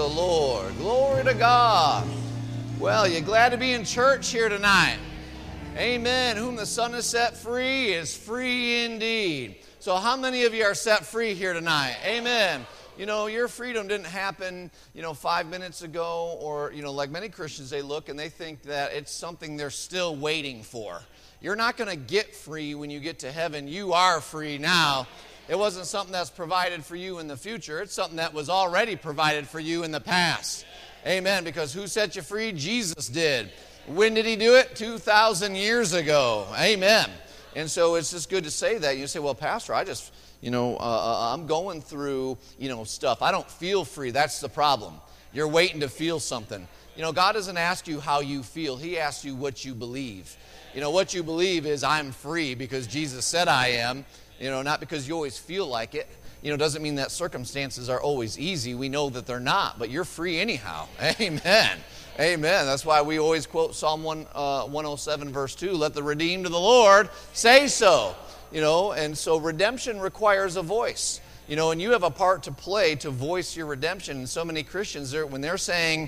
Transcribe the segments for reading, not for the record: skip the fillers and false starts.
the Lord. Glory to God. Well, you glad to be in church here tonight? Amen. Whom the Son has set free is free indeed. So how many of you are set free here tonight? Amen. You know, your freedom didn't happen, 5 minutes ago, or, like many Christians, they look and they think that it's something they're still waiting for. You're not going to get free when you get to heaven. You are free now. It wasn't something that's provided for you in the future. It's something that was already provided for you in the past. Amen. Because who set you free? Jesus did. When did he do it? 2,000 years ago. Amen. And so it's just good to say that. You say, well, Pastor, I just, I'm going through, stuff. I don't feel free. That's the problem. You're waiting to feel something. God doesn't ask you how you feel. He asks you what you believe. What you believe is I'm free because Jesus said I am. Not because you always feel like it. Doesn't mean that circumstances are always easy. We know that they're not, but you're free anyhow. Amen. Amen. That's why we always quote Psalm 107, verse 2, let the redeemed of the Lord say so. And so redemption requires a voice. And you have a part to play to voice your redemption. And so many Christians, when they're saying,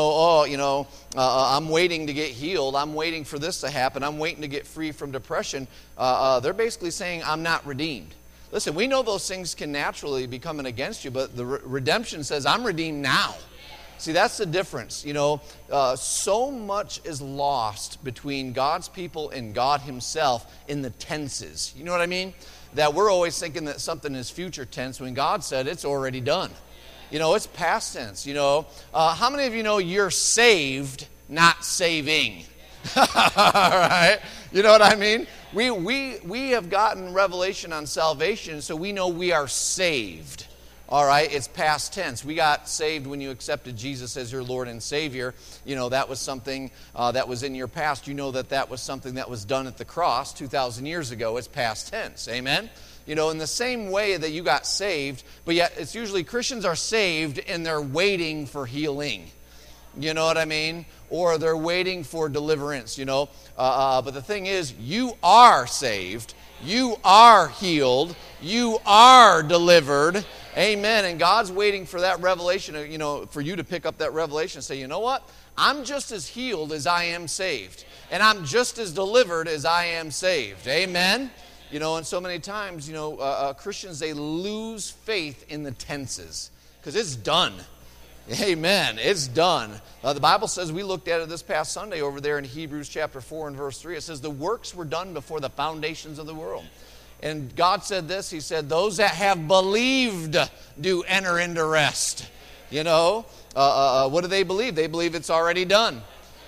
I'm waiting to get healed, I'm waiting for this to happen, I'm waiting to get free from depression, they're basically saying, I'm not redeemed. Listen, we know those things can naturally be coming against you, but the redemption says, I'm redeemed now. See, that's the difference. So much is lost between God's people and God himself in the tenses. You know what I mean? That we're always thinking that something is future tense when God said it's already done. It's past tense. How many of you know you're saved, not saving? All right? You know what I mean? We have gotten revelation on salvation, so we know we are saved. All right, it's past tense. We got saved when you accepted Jesus as your Lord and Savior. That was something that was in your past. You know that was something that was done at the cross 2,000 years ago. It's past tense. Amen? In the same way that you got saved, but yet it's usually Christians are saved and they're waiting for healing. You know what I mean? Or they're waiting for deliverance, But the thing is, you are saved. You are healed. You are delivered. Amen. And God's waiting for that revelation, for you to pick up that revelation and say, you know what? I'm just as healed as I am saved. And I'm just as delivered as I am saved. Amen. And so many times, Christians, they lose faith in the tenses because it's done. Amen. It's done. The Bible says, we looked at it this past Sunday over there in Hebrews chapter 4 and verse 3. It says, the works were done before the foundations of the world. And God said this, he said, those that have believed do enter into rest. What do they believe? They believe it's already done.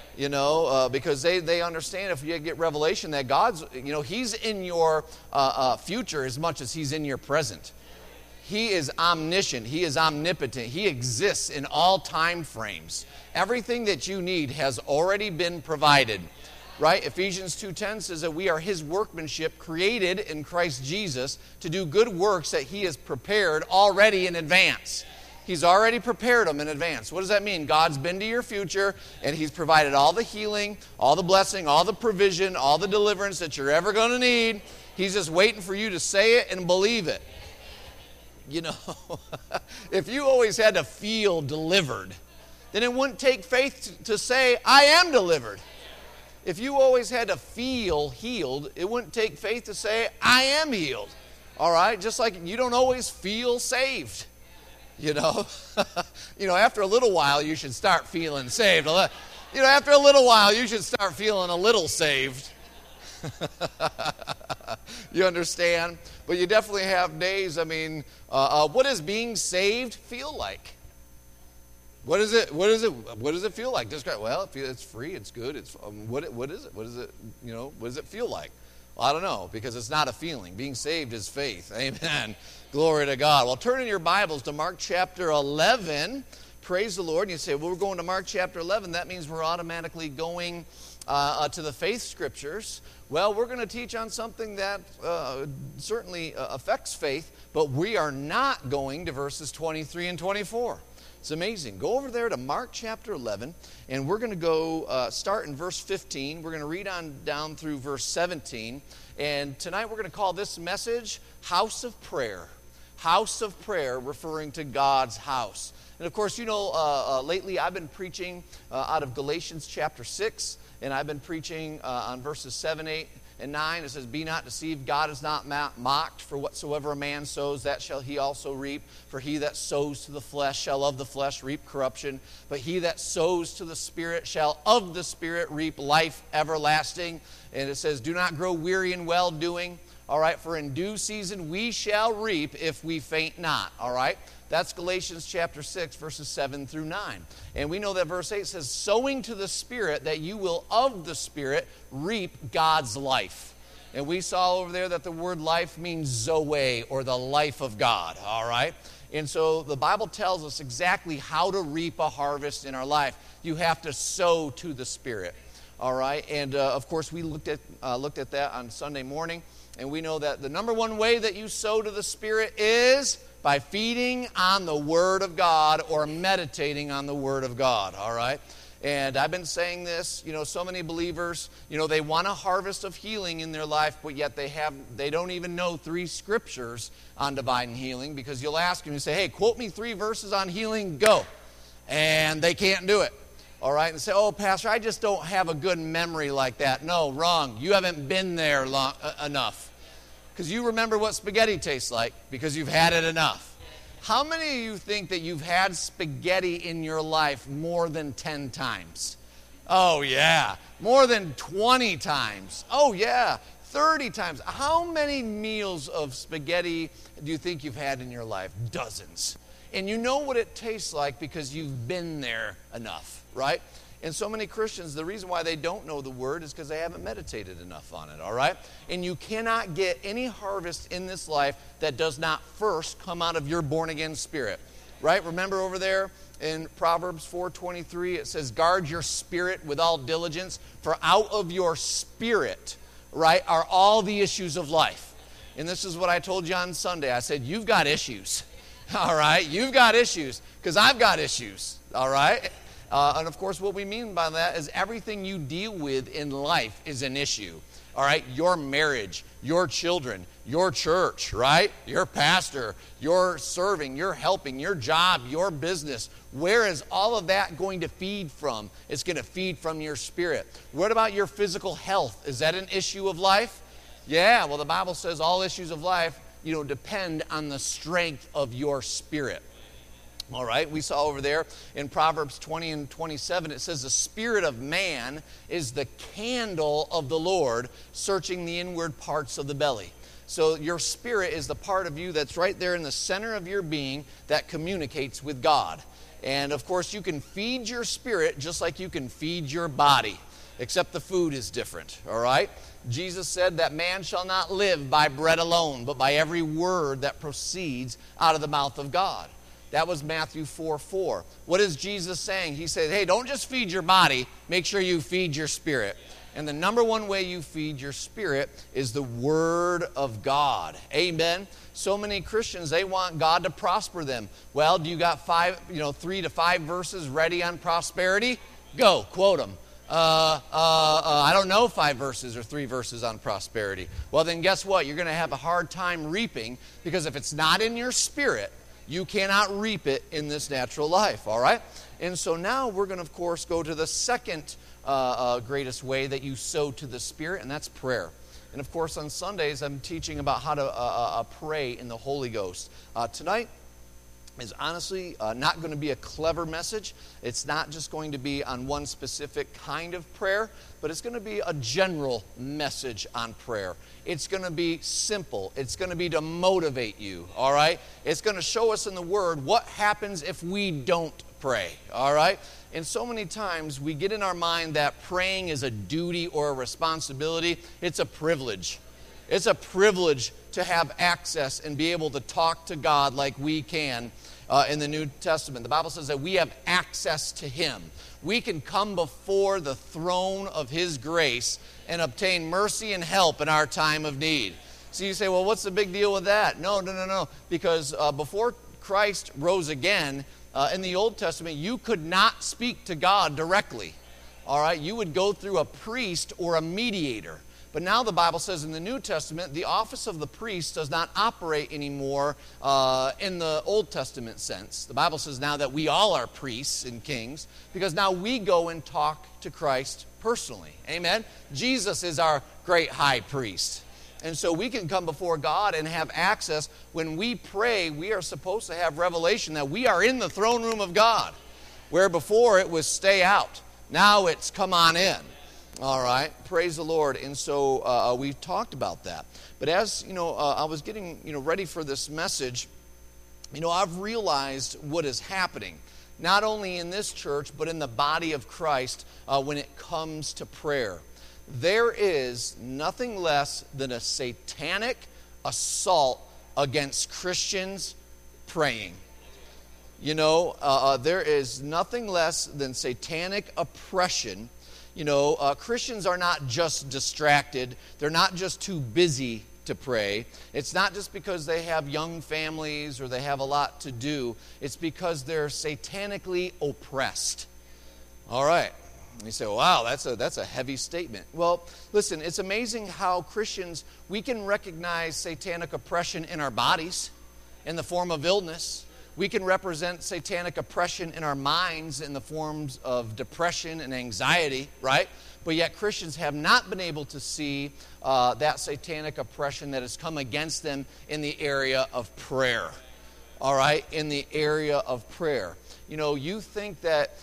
Because they understand if you get revelation that God's, he's in your future as much as he's in your present. He is omniscient. He is omnipotent. He exists in all time frames. Everything that you need has already been provided. Right? Ephesians 2:10 says that we are his workmanship created in Christ Jesus to do good works that he has prepared already in advance. He's already prepared them in advance. What does that mean? God's been to your future and he's provided all the healing, all the blessing, all the provision, all the deliverance that you're ever going to need. He's just waiting for you to say it and believe it. If you always had to feel delivered, then it wouldn't take faith to say, I am delivered. If you always had to feel healed, it wouldn't take faith to say, I am healed. All right? Just like you don't always feel saved. After a little while, you should start feeling saved. After a little while, you should start feeling a little saved. You understand? But you definitely have days, what does being saved feel like? What does it feel like? Describe. Well, it's free. It's good. It's what is it? What is it? What does it feel like? Well, I don't know, because it's not a feeling. Being saved is faith. Amen. Glory to God. Well, turn in your Bibles to Mark chapter 11. Praise the Lord. And you say, well, we're going to Mark chapter 11. That means we're automatically going to the faith scriptures. Well, we're going to teach on something that certainly affects faith, but we are not going to verses 23 and 24. It's amazing. Go over there to Mark chapter 11, and we're going to go start in verse 15. We're going to read on down through verse 17. And tonight we're going to call this message House of Prayer. House of prayer, referring to God's house. And of course, lately I've been preaching out of Galatians chapter 6, and I've been preaching on verses 7, 8, and 9. It says, "Be not deceived, God is not mocked, for whatsoever a man sows, that shall he also reap. For he that sows to the flesh shall of the flesh reap corruption, but he that sows to the Spirit shall of the Spirit reap life everlasting." And it says, "Do not grow weary in well-doing." All right, "For in due season we shall reap if we faint not." All right, that's Galatians chapter 6, verses 7 through 9. And we know that verse 8 says, "Sowing to the Spirit, that you will of the Spirit reap God's life." And we saw over there that the word life means Zoe, or the life of God. All right, and so the Bible tells us exactly how to reap a harvest in our life. You have to sow to the Spirit. All right, and of course we looked at that on Sunday morning. And we know that the number one way that you sow to the Spirit is by feeding on the Word of God or meditating on the Word of God, all right? And I've been saying this, so many believers, they want a harvest of healing in their life, but yet they don't even know 3 scriptures on divine healing, because you'll ask them, you say, "Hey, quote me 3 verses on healing, go." And they can't do it. All right, and say, "Oh, Pastor, I just don't have a good memory like that." No, wrong. You haven't been there enough. Because you remember what spaghetti tastes like because you've had it enough. How many of you think that you've had spaghetti in your life more than 10 times? Oh, yeah. More than 20 times. Oh, yeah. 30 times. How many meals of spaghetti do you think you've had in your life? Dozens. And you know what it tastes like because you've been there enough, right? And so many Christians, the reason why they don't know the Word is because they haven't meditated enough on it, all right? And you cannot get any harvest in this life that does not first come out of your born-again spirit, right? Remember over there in Proverbs 4:23, it says, "Guard your spirit with all diligence, for out of your spirit, right, are all the issues of life." And this is what I told you on Sunday. I said, you've got issues, all right? You've got issues, because I've got issues, all right? And of course, what we mean by that is everything you deal with in life is an issue. All right, your marriage, your children, your church, right? Your pastor, your serving, your helping, your job, your business. Where is all of that going to feed from? It's going to feed from your spirit. What about your physical health? Is that an issue of life? Yeah, well, the Bible says all issues of life, depend on the strength of your spirit. All right, we saw over there in Proverbs 20 and 27, it says, "The spirit of man is the candle of the Lord, searching the inward parts of the belly." So your spirit is the part of you that's right there in the center of your being that communicates with God. And of course, you can feed your spirit just like you can feed your body, except the food is different, all right? Jesus said that man shall not live by bread alone, but by every word that proceeds out of the mouth of God. That was Matthew 4:4. What is Jesus saying? He said, hey, don't just feed your body, make sure you feed your spirit. And the number one way you feed your spirit is the Word of God. Amen. So many Christians, they want God to prosper them. Well, do you got 3 to 5 verses ready on prosperity? Go, quote them. I don't know 5 verses or 3 verses on prosperity. Well, then guess what? You're going to have a hard time reaping, because if it's not in your spirit, you cannot reap it in this natural life, all right? And so now we're going to, of course, go to the second greatest way that you sow to the Spirit, and that's prayer. And, of course, on Sundays, I'm teaching about how to pray in the Holy Ghost. Tonight is honestly not going to be a clever message. It's not just going to be on one specific kind of prayer, but it's going to be a general message on prayer. It's going to be simple. It's going to be to motivate you, all right? It's going to show us in the Word what happens if we don't pray, all right? And so many times we get in our mind that praying is a duty or a responsibility. It's a privilege. It's a privilege to have access and be able to talk to God like we can in the New Testament. The Bible says that we have access to Him. We can come before the throne of His grace and obtain mercy and help in our time of need. So you say, well, what's the big deal with that? No. Because before Christ rose again, in the Old Testament, you could not speak to God directly. All right? You would go through a priest or a mediator. But now the Bible says in the New Testament, the office of the priest does not operate anymore in the Old Testament sense. The Bible says now that we all are priests and kings because now we go and talk to Christ personally. Amen? Jesus is our great high priest. And so we can come before God and have access. When we pray, we are supposed to have revelation that we are in the throne room of God, where before it was stay out. Now it's come on in. All right, praise the Lord. And so we've talked about that. But as I was getting ready for this message, I've realized what is happening, not only in this church but in the body of Christ when it comes to prayer. There is nothing less than a satanic assault against Christians praying. There is nothing less than satanic oppression. Christians are not just distracted. They're not just too busy to pray. It's not just because they have young families or they have a lot to do. It's because they're satanically oppressed. All right. You say, wow, that's a heavy statement. Well, listen, it's amazing how Christians, we can recognize satanic oppression in our bodies in the form of illness. We can represent satanic oppression in our minds in the forms of depression and anxiety, right? But yet Christians have not been able to see that satanic oppression that has come against them in the area of prayer. All right, in the area of prayer. You think that,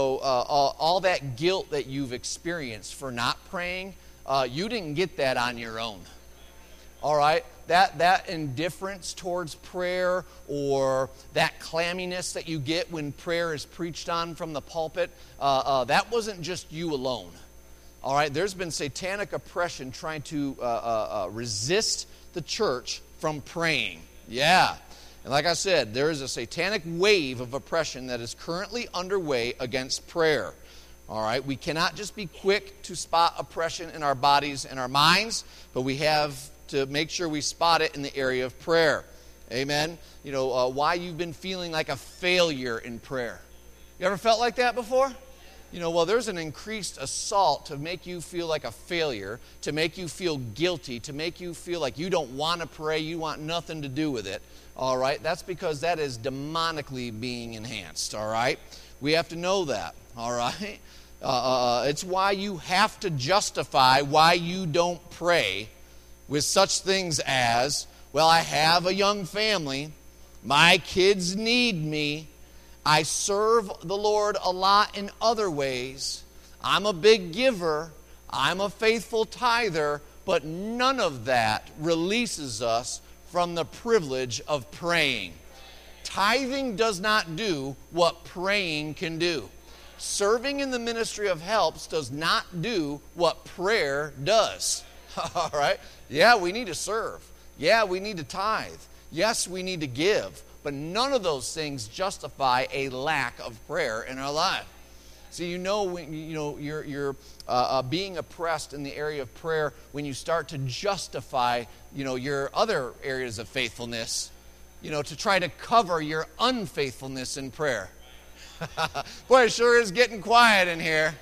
all that guilt that you've experienced for not praying, you didn't get that on your own. All right, that indifference towards prayer or that clamminess that you get when prayer is preached on from the pulpit, that wasn't just you alone. All right, there's been satanic oppression trying to resist the church from praying. Yeah. And like I said, there is a satanic wave of oppression that is currently underway against prayer. All right, we cannot just be quick to spot oppression in our bodies and our minds, but we have to make sure we spot it in the area of prayer. Amen? Why you've been feeling like a failure in prayer. You ever felt like that before? There's an increased assault to make you feel like a failure, to make you feel guilty, to make you feel like you don't want to pray, you want nothing to do with it. All right, that's because that is demonically being enhanced. All right, we have to know that. All right, it's why you have to justify why you don't pray with such things as, well, I have a young family, my kids need me, I serve the Lord a lot in other ways, I'm a big giver, I'm a faithful tither, but none of that releases us from the privilege of praying. Tithing does not do what praying can do. Serving in the ministry of helps does not do what prayer does. All right? Yeah, we need to serve. Yeah, we need to tithe. Yes, we need to give. But none of those things justify a lack of prayer in our life. So when you're being oppressed in the area of prayer when you start to justify your other areas of faithfulness, to try to cover your unfaithfulness in prayer. Boy, it sure is getting quiet in here.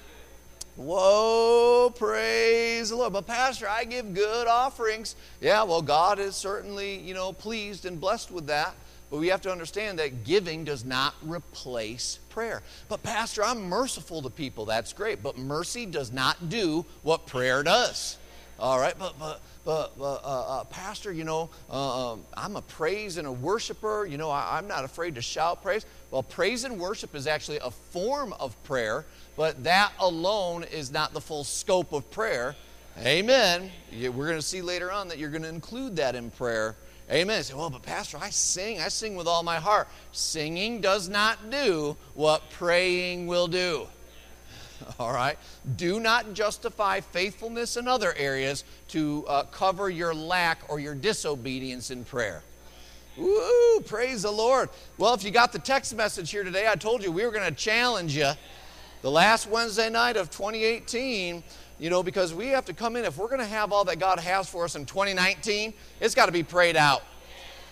Whoa, praise the Lord. But Pastor, I give good offerings. Yeah, well, God is certainly, pleased and blessed with that. But we have to understand that giving does not replace prayer. But Pastor, I'm merciful to people. That's great. But mercy does not do what prayer does. All right, but Pastor, I'm a praise and a worshiper. I'm not afraid to shout praise. Well, praise and worship is actually a form of prayer, but that alone is not the full scope of prayer. Amen. We're going to see later on that you're going to include that in prayer. Amen. Say, well, but Pastor, I sing with all my heart. Singing does not do what praying will do. All right? Do not justify faithfulness in other areas to cover your lack or your disobedience in prayer. Woo! Praise the Lord. Well, if you got the text message here today, I told you we were going to challenge you the last Wednesday night of 2018, because we have to come in. If we're going to have all that God has for us in 2019, it's got to be prayed out.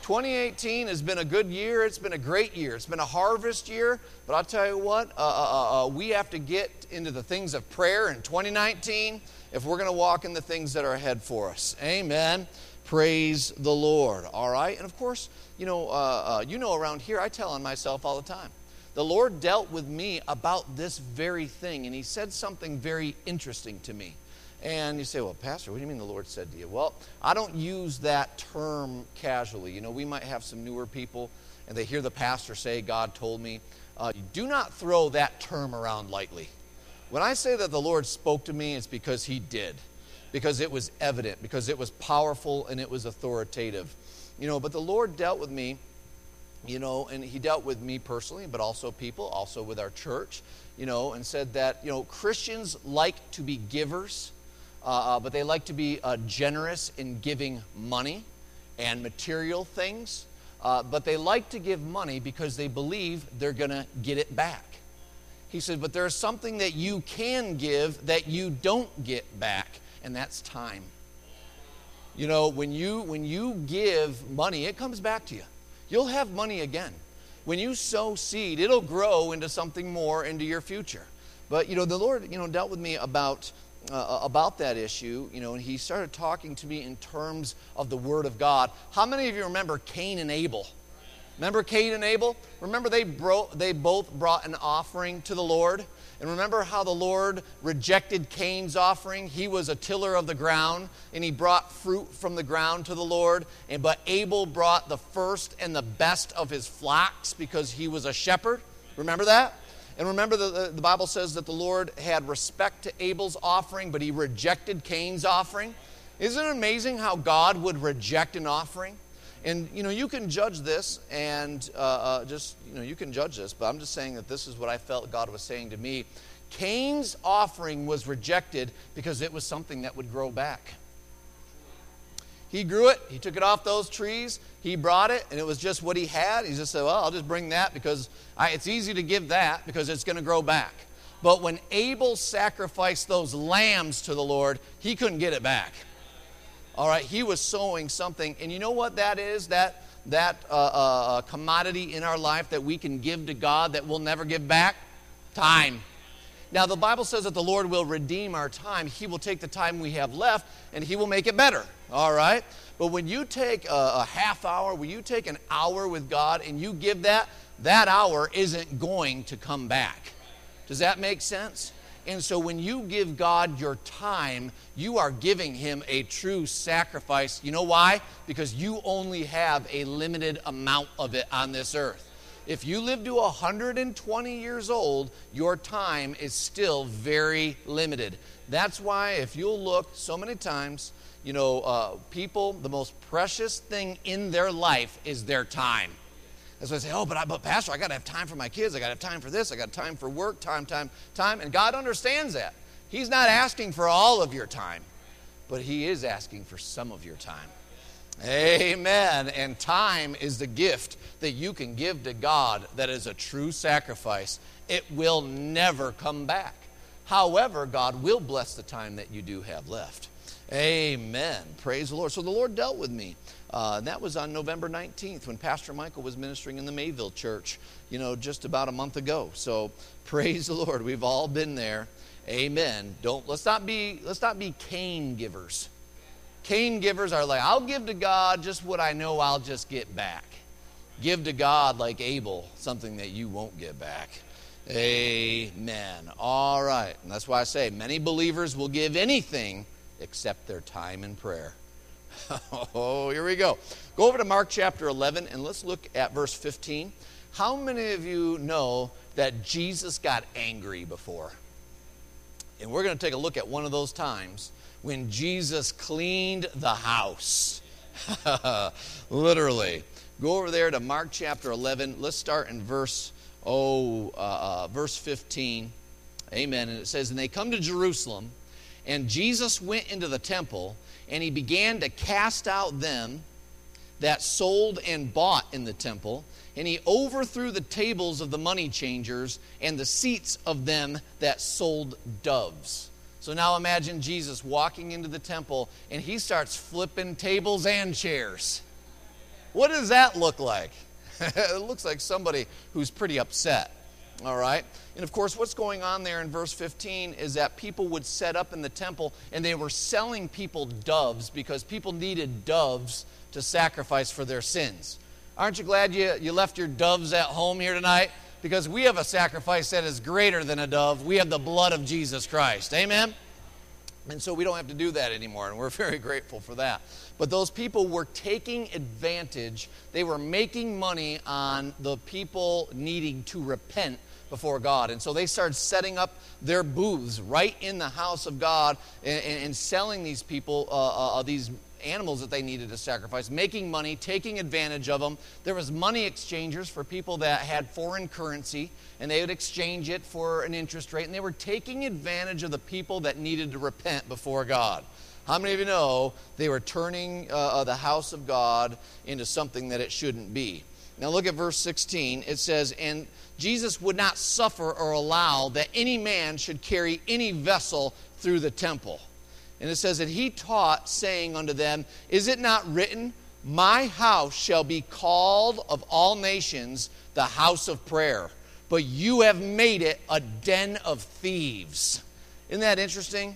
2018 has been a good year. It's been a great year. It's been a harvest year. But I'll tell you what, we have to get into the things of prayer in 2019 if we're going to walk in the things that are ahead for us. Amen. Praise the Lord. All right. And of course, around here, I tell on myself all the time. The Lord dealt with me about this very thing, and He said something very interesting to me. And you say, well, Pastor, what do you mean the Lord said to you? Well, I don't use that term casually. You know, we might have some newer people, and they hear the pastor say, God told me. Do not throw that term around lightly. When I say that the Lord spoke to me, it's because He did. Because it was evident, because it was powerful, and it was authoritative. But the Lord dealt with me, and He dealt with me personally, but also people, also with our church, and said that, Christians like to be givers. But they like to be generous in giving money and material things. But they like to give money because they believe they're going to get it back. He said, but there's something that you can give that you don't get back, and that's time. When you give money, it comes back to you. You'll have money again. When you sow seed, it'll grow into something more into your future. But, the Lord, dealt with me about that issue, and He started talking to me in terms of the Word of God. How many of you remember Cain and Abel? Remember Cain and Abel? Remember they both brought an offering to the Lord? And remember how the Lord rejected Cain's offering? He was a tiller of the ground, and he brought fruit from the ground to the Lord. But Abel brought the first and the best of his flocks because he was a shepherd. Remember that? And remember, the Bible says that the Lord had respect to Abel's offering, but He rejected Cain's offering. Isn't it amazing how God would reject an offering? And, you can judge this, and you can judge this, but I'm just saying that this is what I felt God was saying to me. Cain's offering was rejected because it was something that would grow back. He grew it. He took it off those trees. He brought it, and it was just what he had. He just said, well, I'll just bring that because it's easy to give that because it's going to grow back. But when Abel sacrificed those lambs to the Lord, he couldn't get it back. All right, he was sowing something. And you know what that is? That commodity in our life that we can give to God that we'll never give back? Time. Now, the Bible says that the Lord will redeem our time. He will take the time we have left, and He will make it better. All right? But when you take a half hour, when you take an hour with God and you give that hour isn't going to come back. Does that make sense? And so when you give God your time, you are giving Him a true sacrifice. You know why? Because you only have a limited amount of it on this earth. If you live to 120 years old, your time is still very limited. That's why if you'll look so many times, people, the most precious thing in their life is their time. That's why I say, but Pastor, I got to have time for my kids. I got to have time for this. I got time for work, time. And God understands that. He's not asking for all of your time, but He is asking for some of your time. Amen. And time is the gift that you can give to God that is a true sacrifice. It will never come back. However, God will bless the time that you do have left. Amen. Praise the Lord. So the Lord dealt with me. And that was on November 19th when Pastor Michael was ministering in the Mayville Church, just about a month ago. So praise the Lord. We've all been there. Amen. Let's not be Cain givers. Cain givers are like, I'll give to God just what I know I'll just get back. Give to God like Abel, something that you won't get back. Amen. All right. And that's why I say many believers will give anything except their time in prayer. Oh, here we go. Go over to Mark chapter 11 and let's look at verse 15. How many of you know that Jesus got angry before? And we're going to take a look at one of those times when Jesus cleaned the house. Literally. Go over there to Mark chapter 11. Let's start in verse 15. Amen. And it says, and they come to Jerusalem, and Jesus went into the temple, and He began to cast out them that sold and bought in the temple, and He overthrew the tables of the money changers and the seats of them that sold doves. So now imagine Jesus walking into the temple, and He starts flipping tables and chairs. What does that look like? It looks like somebody who's pretty upset. All right? And of course, what's going on there in verse 15 is that people would set up in the temple and they were selling people doves because people needed doves to sacrifice for their sins. Aren't you glad you left your doves at home here tonight? Because we have a sacrifice that is greater than a dove. We have the blood of Jesus Christ. Amen? And so we don't have to do that anymore, and we're very grateful for that. But those people were taking advantage. They were making money on the people needing to repent before God. And so they started setting up their booths right in the house of God and selling these people these animals that they needed to sacrifice, making money, taking advantage of them. There was money exchangers for people that had foreign currency, and they would exchange it for an interest rate, and they were taking advantage of the people that needed to repent before God. How many of you know they were turning the house of God into something that it shouldn't be? Now look at verse 16. It says, "And Jesus would not suffer or allow that any man should carry any vessel through the temple." And it says that he taught, saying unto them, "Is it not written, My house shall be called of all nations the house of prayer, but you have made it a den of thieves." Isn't that interesting?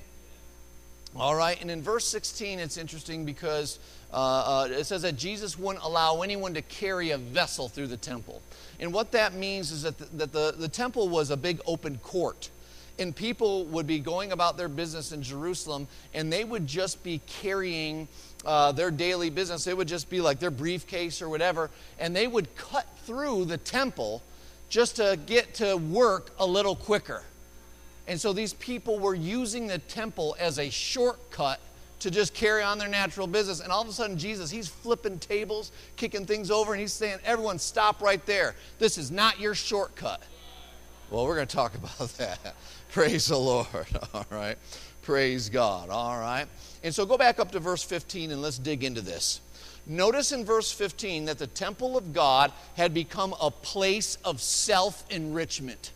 All right, and in verse 16 it's interesting because it says that Jesus wouldn't allow anyone to carry a vessel through the temple. And what that means is that the temple was a big open court. And people would be going about their business in Jerusalem, and they would just be carrying their daily business. It would just be like their briefcase or whatever, and they would cut through the temple just to get to work a little quicker. And so these people were using the temple as a shortcut to just carry on their natural business. And all of a sudden, Jesus, he's flipping tables, kicking things over, and he's saying, "Everyone stop right there. This is not your shortcut." Well, we're going to talk about that. Praise the Lord. All right. Praise God. All right. And so go back up to verse 15 and let's dig into this. Notice in verse 15 that the temple of God had become a place of self-enrichment.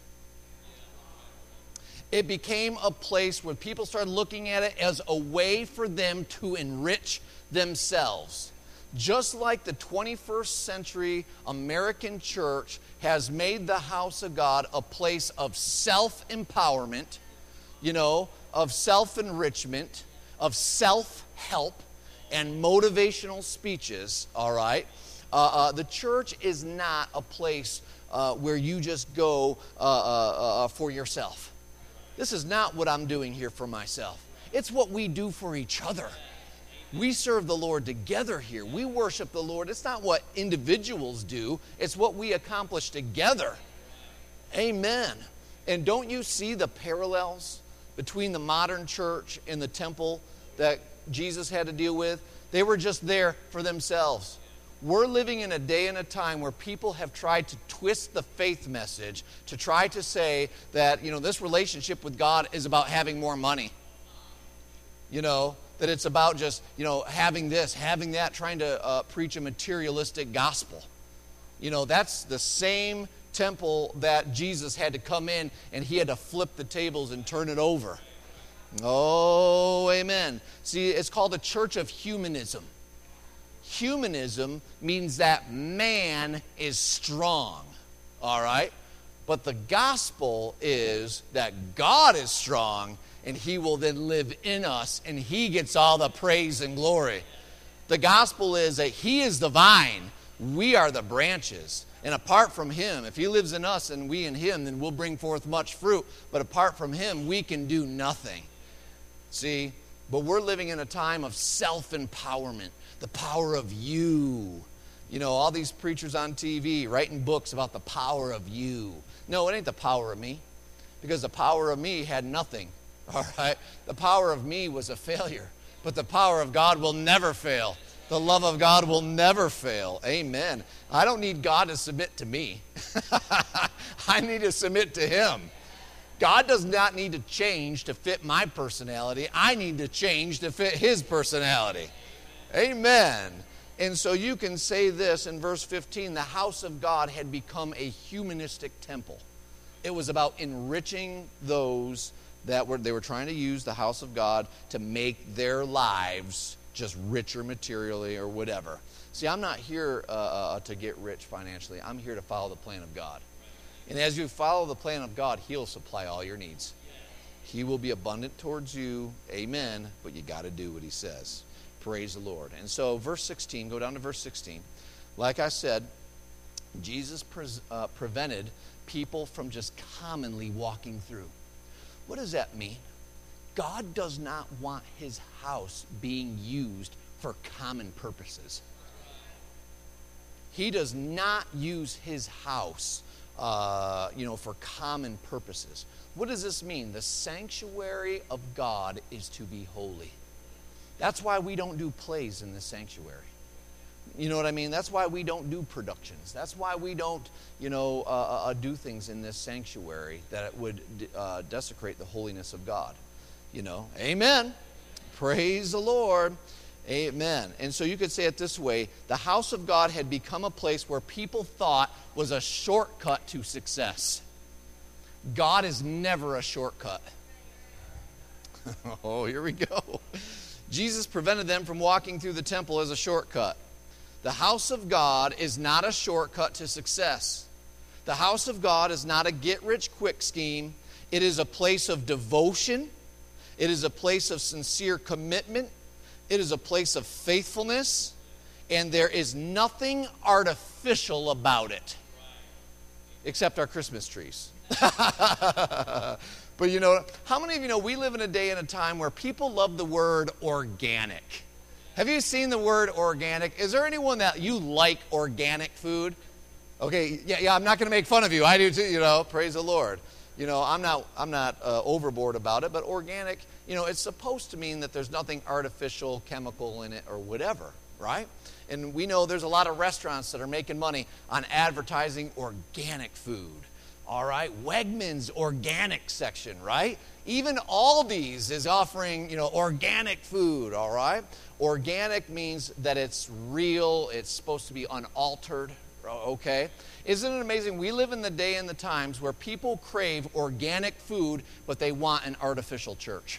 It became a place where people started looking at it as a way for them to enrich themselves. Just like the 21st century American church has made the house of God a place of self-empowerment, of self-enrichment, of self-help, and motivational speeches, all right? The church is not a place where you just go for yourself. This is not what I'm doing here for myself. It's what we do for each other. We serve the Lord together here. We worship the Lord. It's not what individuals do. It's what we accomplish together. Amen. And don't you see the parallels between the modern church and the temple that Jesus had to deal with? They were just there for themselves. We're living in a day and a time where people have tried to twist the faith message to try to say that, this relationship with God is about having more money. That it's about just, having this, having that, trying to preach a materialistic gospel. That's the same temple that Jesus had to come in and he had to flip the tables and turn it over. Oh, amen. See, it's called a church of humanism. Humanism means that man is strong, all right? But the gospel is that God is strong and he will then live in us, and he gets all the praise and glory. The gospel is that he is the vine, we are the branches. And apart from him, if he lives in us and we in him, then we'll bring forth much fruit. But apart from him, we can do nothing. See, but we're living in a time of self-empowerment, the power of you. All these preachers on TV writing books about the power of you. No, it ain't the power of me, because the power of me had nothing. All right? The power of me was a failure, but the power of God will never fail. The love of God will never fail. Amen. I don't need God to submit to me. I need to submit to him. God does not need to change to fit my personality. I need to change to fit his personality. Amen. And so you can say this in verse 15, the house of God had become a humanistic temple. It was about enriching those they were trying to use the house of God to make their lives just richer materially or whatever. See, I'm not here to get rich financially. I'm here to follow the plan of God. And as you follow the plan of God, He'll supply all your needs. He will be abundant towards you, amen, but you got to do what He says. Praise the Lord. And so verse 16, go down to verse 16. Like I said, Jesus prevented people from just commonly walking through. What does that mean? God does not want His house being used for common purposes. He does not use His house for common purposes. What does this mean? The sanctuary of God is to be holy. That's why we don't do plays in the sanctuary. You know what I mean? That's why we don't do productions. That's why we don't, do things in this sanctuary that would desecrate the holiness of God. Amen. Praise the Lord. Amen. And so you could say it this way: the house of God had become a place where people thought was a shortcut to success. God is never a shortcut. Oh, here we go. Jesus prevented them from walking through the temple as a shortcut. The house of God is not a shortcut to success. The house of God is not a get-rich-quick scheme. It is a place of devotion. It is a place of sincere commitment. It is a place of faithfulness. And there is nothing artificial about it, except our Christmas trees. But how many of you know we live in a day and a time where people love the word organic? Have you seen the word organic? Is there anyone that you like organic food? Okay, yeah, I'm not going to make fun of you. I do too, praise the Lord. I'm not overboard about it, but organic, it's supposed to mean that there's nothing artificial, chemical in it or whatever, right? And we know there's a lot of restaurants that are making money on advertising organic food. All right, Wegmans organic section, right? Even Aldi's is offering, organic food, all right? Organic means that it's real, it's supposed to be unaltered, okay? Isn't it amazing? We live in the day and the times where people crave organic food, but they want an artificial church.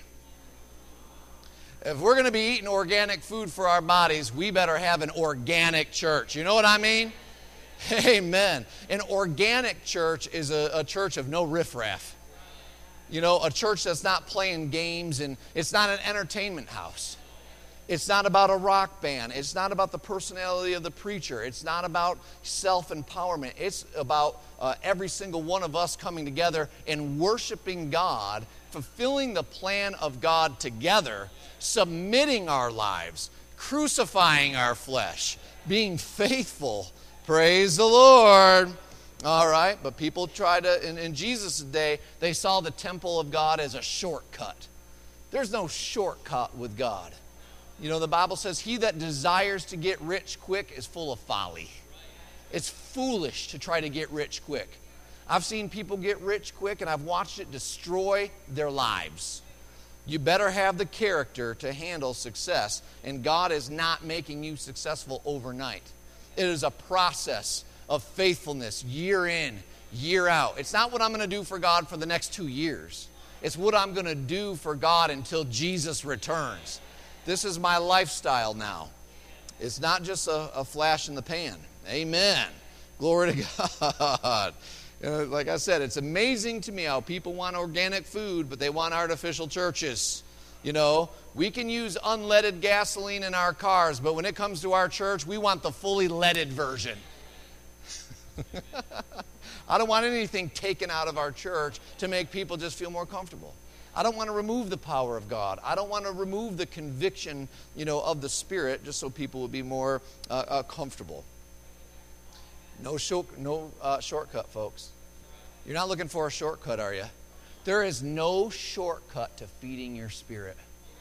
If we're going to be eating organic food for our bodies, we better have an organic church. You know what I mean? Amen. An organic church is a church of no riffraff. A church that's not playing games, and it's not an entertainment house. It's not about a rock band. It's not about the personality of the preacher. It's not about self-empowerment. It's about every single one of us coming together and worshiping God, fulfilling the plan of God together, submitting our lives, crucifying our flesh, being faithful. Praise the Lord. All right, but people try to, in Jesus' day, they saw the temple of God as a shortcut. There's no shortcut with God. The Bible says, he that desires to get rich quick is full of folly. It's foolish to try to get rich quick. I've seen people get rich quick, and I've watched it destroy their lives. You better have the character to handle success, and God is not making you successful overnight. It is a process of faithfulness, year in, year out. It's not what I'm going to do for God for the next 2 years. It's what I'm going to do for God until Jesus returns. This is my lifestyle now. It's not just a flash in the pan. Amen. Glory to God. Like I said, it's amazing to me how people want organic food, but they want artificial churches. We can use unleaded gasoline in our cars, but when it comes to our church, we want the fully leaded version. I don't want anything taken out of our church to make people just feel more comfortable. I don't want to remove the power of God. I don't want to remove the conviction, of the Spirit just so people will be more comfortable. No shortcut, folks. You're not looking for a shortcut, are you? There is no shortcut to feeding your spirit.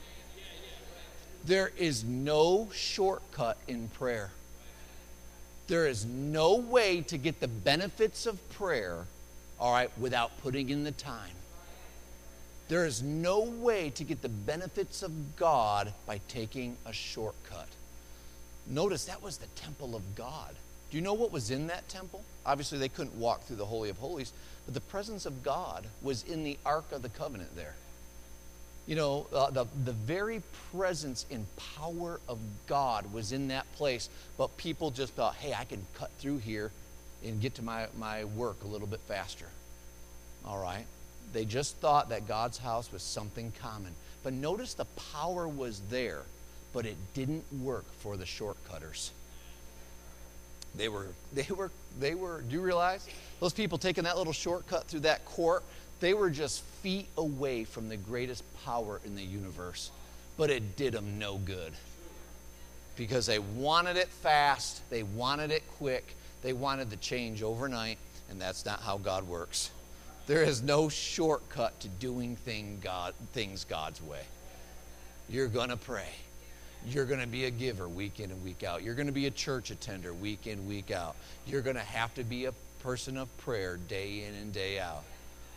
There is no shortcut in prayer. There is no way to get the benefits of prayer, all right, without putting in the time. There is no way to get the benefits of God by taking a shortcut. Notice that was the temple of God. Do you know what was in that temple? Obviously, they couldn't walk through the Holy of Holies, but the presence of God was in the Ark of the Covenant there. The very presence and power of God was in that place, but people just thought, hey, I can cut through here and get to my work a little bit faster. All right? They just thought that God's house was something common. But notice the power was there, but it didn't work for the shortcutters. They were, do you realize? Those people taking that little shortcut through that court, they were just feet away from the greatest power in the universe. But it did them no good. Because they wanted it fast, they wanted it quick, they wanted the change overnight, and that's not how God works. There is no shortcut to doing things God's way. You're going to pray. You're going to be a giver week in and week out. You're going to be a church attender week in, week out. You're going to have to be a person of prayer day in and day out.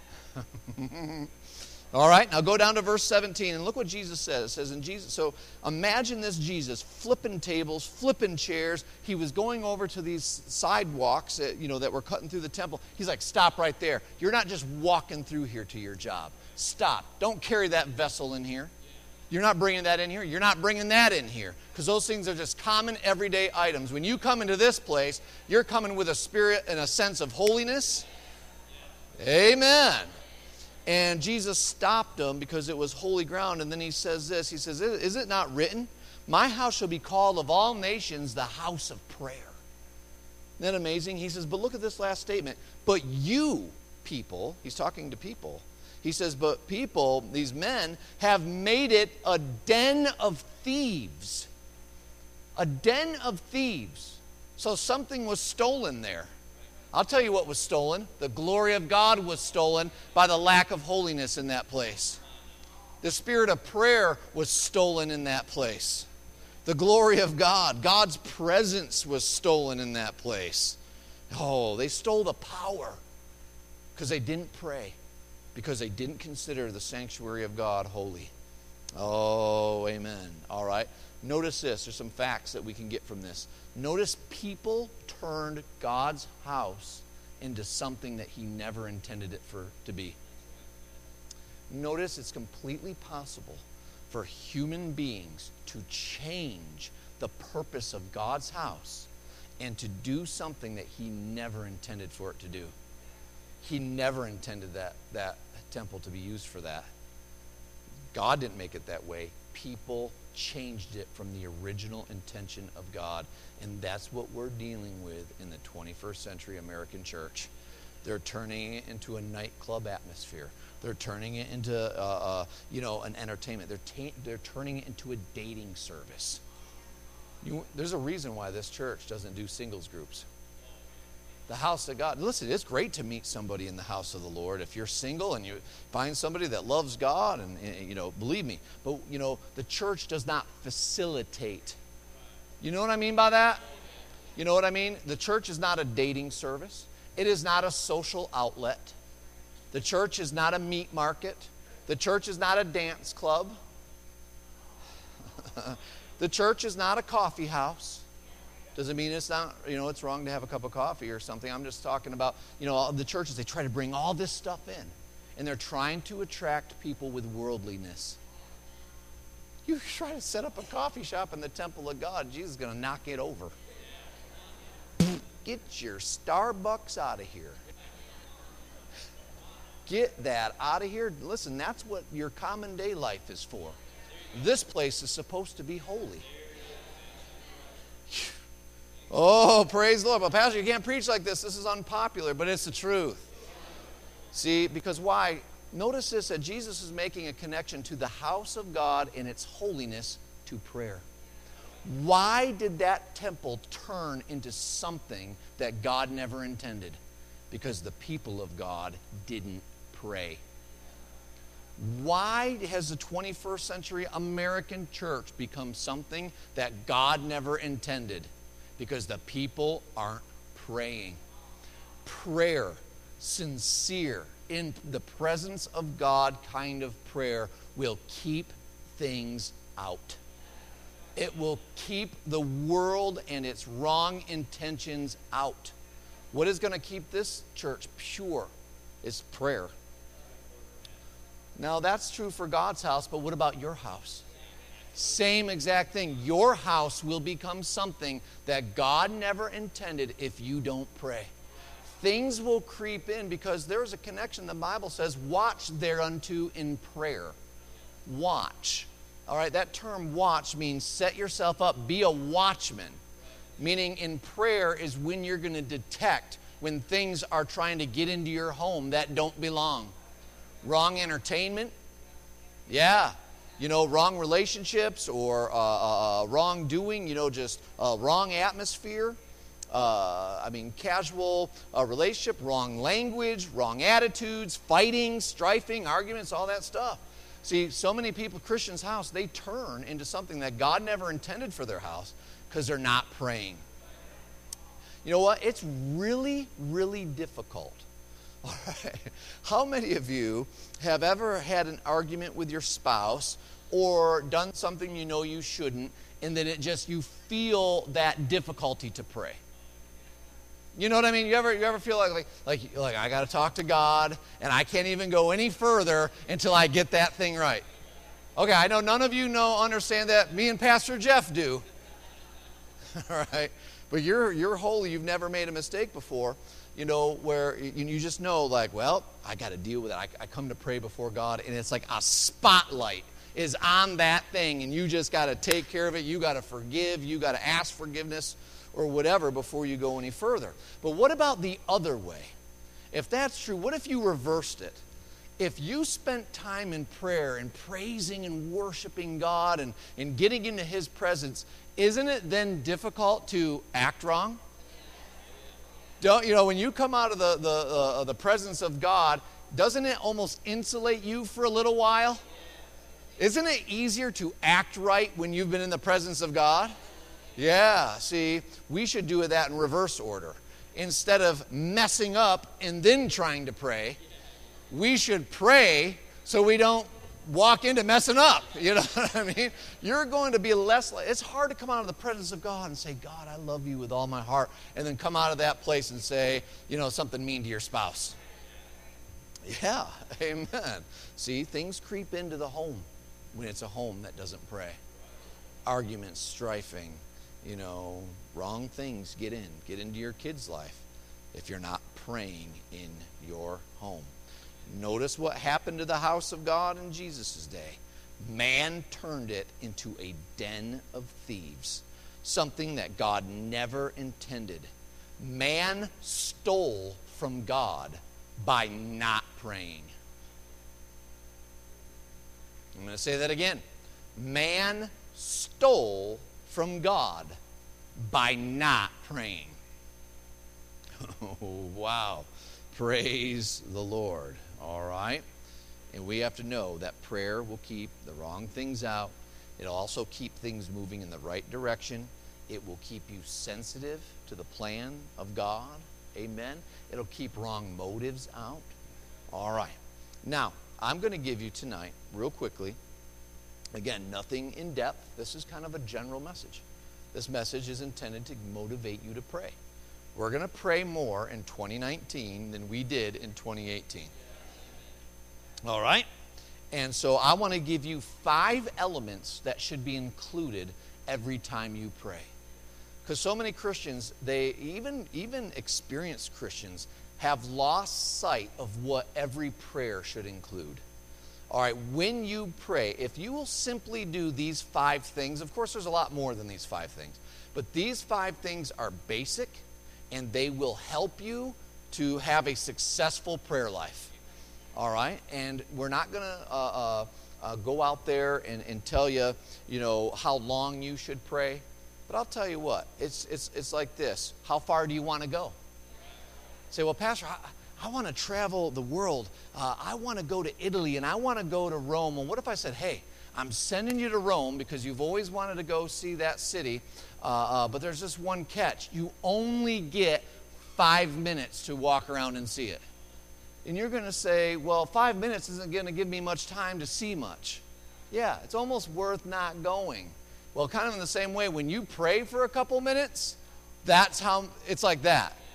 All right, now go down to verse 17 and look what Jesus says. It says in Jesus, so imagine this Jesus flipping tables, flipping chairs. He was going over to these sidewalks that were cutting through the temple. He's like, stop right there. You're not just walking through here to your job. Stop. Don't carry that vessel in here. You're not bringing that in here. You're not bringing that in here. Because those things are just common everyday items. When you come into this place, you're coming with a spirit and a sense of holiness. Amen. And Jesus stopped them because it was holy ground. And then he says this. He says, is it not written, my house shall be called of all nations the house of prayer? Isn't that amazing? He says, but look at this last statement. But you people, he's talking to people. He says, but people, these men, have made it a den of thieves. A den of thieves. So something was stolen there. I'll tell you what was stolen. The glory of God was stolen by the lack of holiness in that place. The spirit of prayer was stolen in that place. The glory of God, God's presence was stolen in that place. Oh, they stole the power because they didn't pray, because they didn't consider the sanctuary of God holy. Oh, amen. All right. Notice this. There's some facts that we can get from this. Notice people turned God's house into something that he never intended it to be. Notice it's completely possible for human beings to change the purpose of God's house and to do something that he never intended for it to do. He never intended that temple to be used for that. God didn't make it that way. People changed it from the original intention of God. And that's what we're dealing with in the 21st century American church. They're turning it into a nightclub atmosphere. They're turning it into an entertainment. They're turning it into a dating service. There's a reason why this church doesn't do singles groups. The house of God. Listen, it's great to meet somebody in the house of the Lord. If you're single and you find somebody that loves God, and believe me. But, the church does not facilitate. You know what I mean by that? You know what I mean? The church is not a dating service. It is not a social outlet. The church is not a meat market. The church is not a dance club. The church is not a coffee house. Doesn't mean it's not, it's wrong to have a cup of coffee or something. I'm just talking about, the churches, they try to bring all this stuff in. And they're trying to attract people with worldliness. You try to set up a coffee shop in the temple of God, Jesus is going to knock it over. Get your Starbucks out of here. Get that out of here. Listen, that's what your common day life is for. This place is supposed to be holy. Oh, praise the Lord. But Pastor, you can't preach like this. This is unpopular, but it's the truth. See, because why? Notice this, that Jesus is making a connection to the house of God and its holiness to prayer. Why did that temple turn into something that God never intended? Because the people of God didn't pray. Why has the 21st century American church become something that God never intended? Because the people aren't praying. Prayer, sincere, in the presence of God kind of prayer will keep things out. It will keep the world and its wrong intentions out. What is going to keep this church pure is prayer. Now, that's true for God's house, but what about your house? Same exact thing. Your house will become something that God never intended if you don't pray. Things will creep in because there is a connection. The Bible says, watch thereunto in prayer. Watch. All right, that term watch means set yourself up, be a watchman. Meaning in prayer is when you're going to detect when things are trying to get into your home that don't belong. Wrong entertainment, yeah. Wrong relationships or wrongdoing, just wrong atmosphere. Casual relationship, wrong language, wrong attitudes, fighting, strifing, arguments, all that stuff. See, so many people, Christians' house, they turn into something that God never intended for their house because they're not praying. You know what? It's really, really difficult. All right. How many of you have ever had an argument with your spouse or done something you know you shouldn't, and then you feel that difficulty to pray? You know what I mean? You ever feel like I got to talk to God, and I can't even go any further until I get that thing right. Okay, I know none of you understand that. Me and Pastor Jeff do. All right, but you're holy. You've never made a mistake before. Where you just know, I got to deal with it. I come to pray before God, and it's like a spotlight is on that thing, and you just got to take care of it. You got to forgive. You got to ask forgiveness or whatever before you go any further. But what about the other way? If that's true, what if you reversed it? If you spent time in prayer and praising and worshiping God and getting into His presence, isn't it then difficult to act wrong? When you come out of the presence of God, doesn't it almost insulate you for a little while? Isn't it easier to act right when you've been in the presence of God? Yeah, see, we should do that in reverse order. Instead of messing up and then trying to pray, we should pray so we don't walk into messing up. You know what I mean? You're going to be it's hard to come out of the presence of God and say, God, I love you with all my heart, and then come out of that place and say, something mean to your spouse. Yeah, amen. See, things creep into the home when it's a home that doesn't pray. Arguments, strifing, wrong things get into your kid's life if you're not praying in your home. Notice what happened to the house of God in Jesus' day. Man turned it into a den of thieves, something that God never intended. Man stole from God by not praying. I'm going to say that again. Man stole from God by not praying. Oh, wow. Praise the Lord. All right? And we have to know that prayer will keep the wrong things out. It'll also keep things moving in the right direction. It will keep you sensitive to the plan of God. Amen. It'll keep wrong motives out. All right. Now, I'm going to give you tonight, real quickly, again, nothing in depth. This is kind of a general message. This message is intended to motivate you to pray. We're going to pray more in 2019 than we did in 2018. All right? And so I want to give you 5 elements that should be included every time you pray. Because so many Christians, they even experienced Christians, have lost sight of what every prayer should include. All right, when you pray, if you will simply do these 5 things, of course there's a lot more than these 5 things, but these 5 things are basic, and they will help you to have a successful prayer life. All right, and we're not going to go out there and tell you, how long you should pray. But I'll tell you what, it's like this. How far do you want to go? Say, well, Pastor, I want to travel the world. I want to go to Italy, and I want to go to Rome. Well, what if I said, hey, I'm sending you to Rome because you've always wanted to go see that city, but there's just one catch. You only get 5 minutes to walk around and see it. And you're going to say, well, 5 minutes isn't going to give me much time to see much. Yeah, it's almost worth not going. Well, kind of in the same way, when you pray for a couple minutes, that's how it's like that.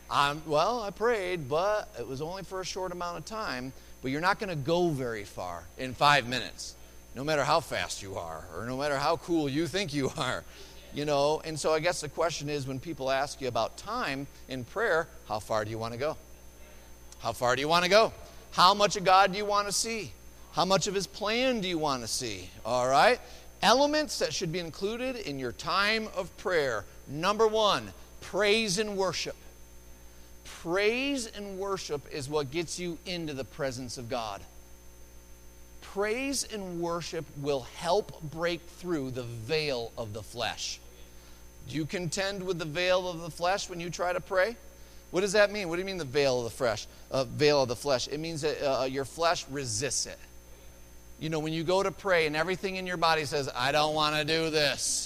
Well, I prayed, but it was only for a short amount of time. But you're not going to go very far in 5 minutes, no matter how fast you are or no matter how cool you think you are. And so I guess the question is, when people ask you about time in prayer, how far do you want to go? How far do you want to go? How much of God do you want to see? How much of His plan do you want to see? All right? Elements that should be included in your time of prayer. Number 1, praise and worship. Praise and worship is what gets you into the presence of God. Praise and worship will help break through the veil of the flesh. Do you contend with the veil of the flesh when you try to pray? What does that mean? What do you mean the veil of the flesh? It means that your flesh resists it. When you go to pray and everything in your body says, I don't want to do this.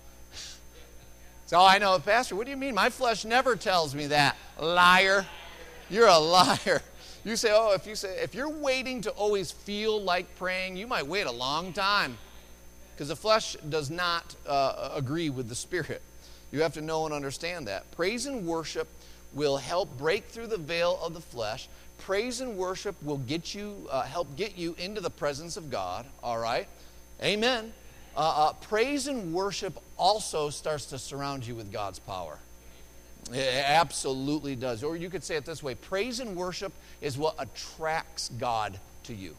So I know, Pastor, what do you mean? My flesh never tells me that. Liar. You're a liar. You say, if you're waiting to always feel like praying, you might wait a long time. Because the flesh does not agree with the Spirit. You have to know and understand that. Praise and worship will help break through the veil of the flesh. Praise and worship will help get you into the presence of God. All right? Amen. Praise and worship also starts to surround you with God's power. It absolutely does. Or you could say it this way. Praise and worship is what attracts God to you.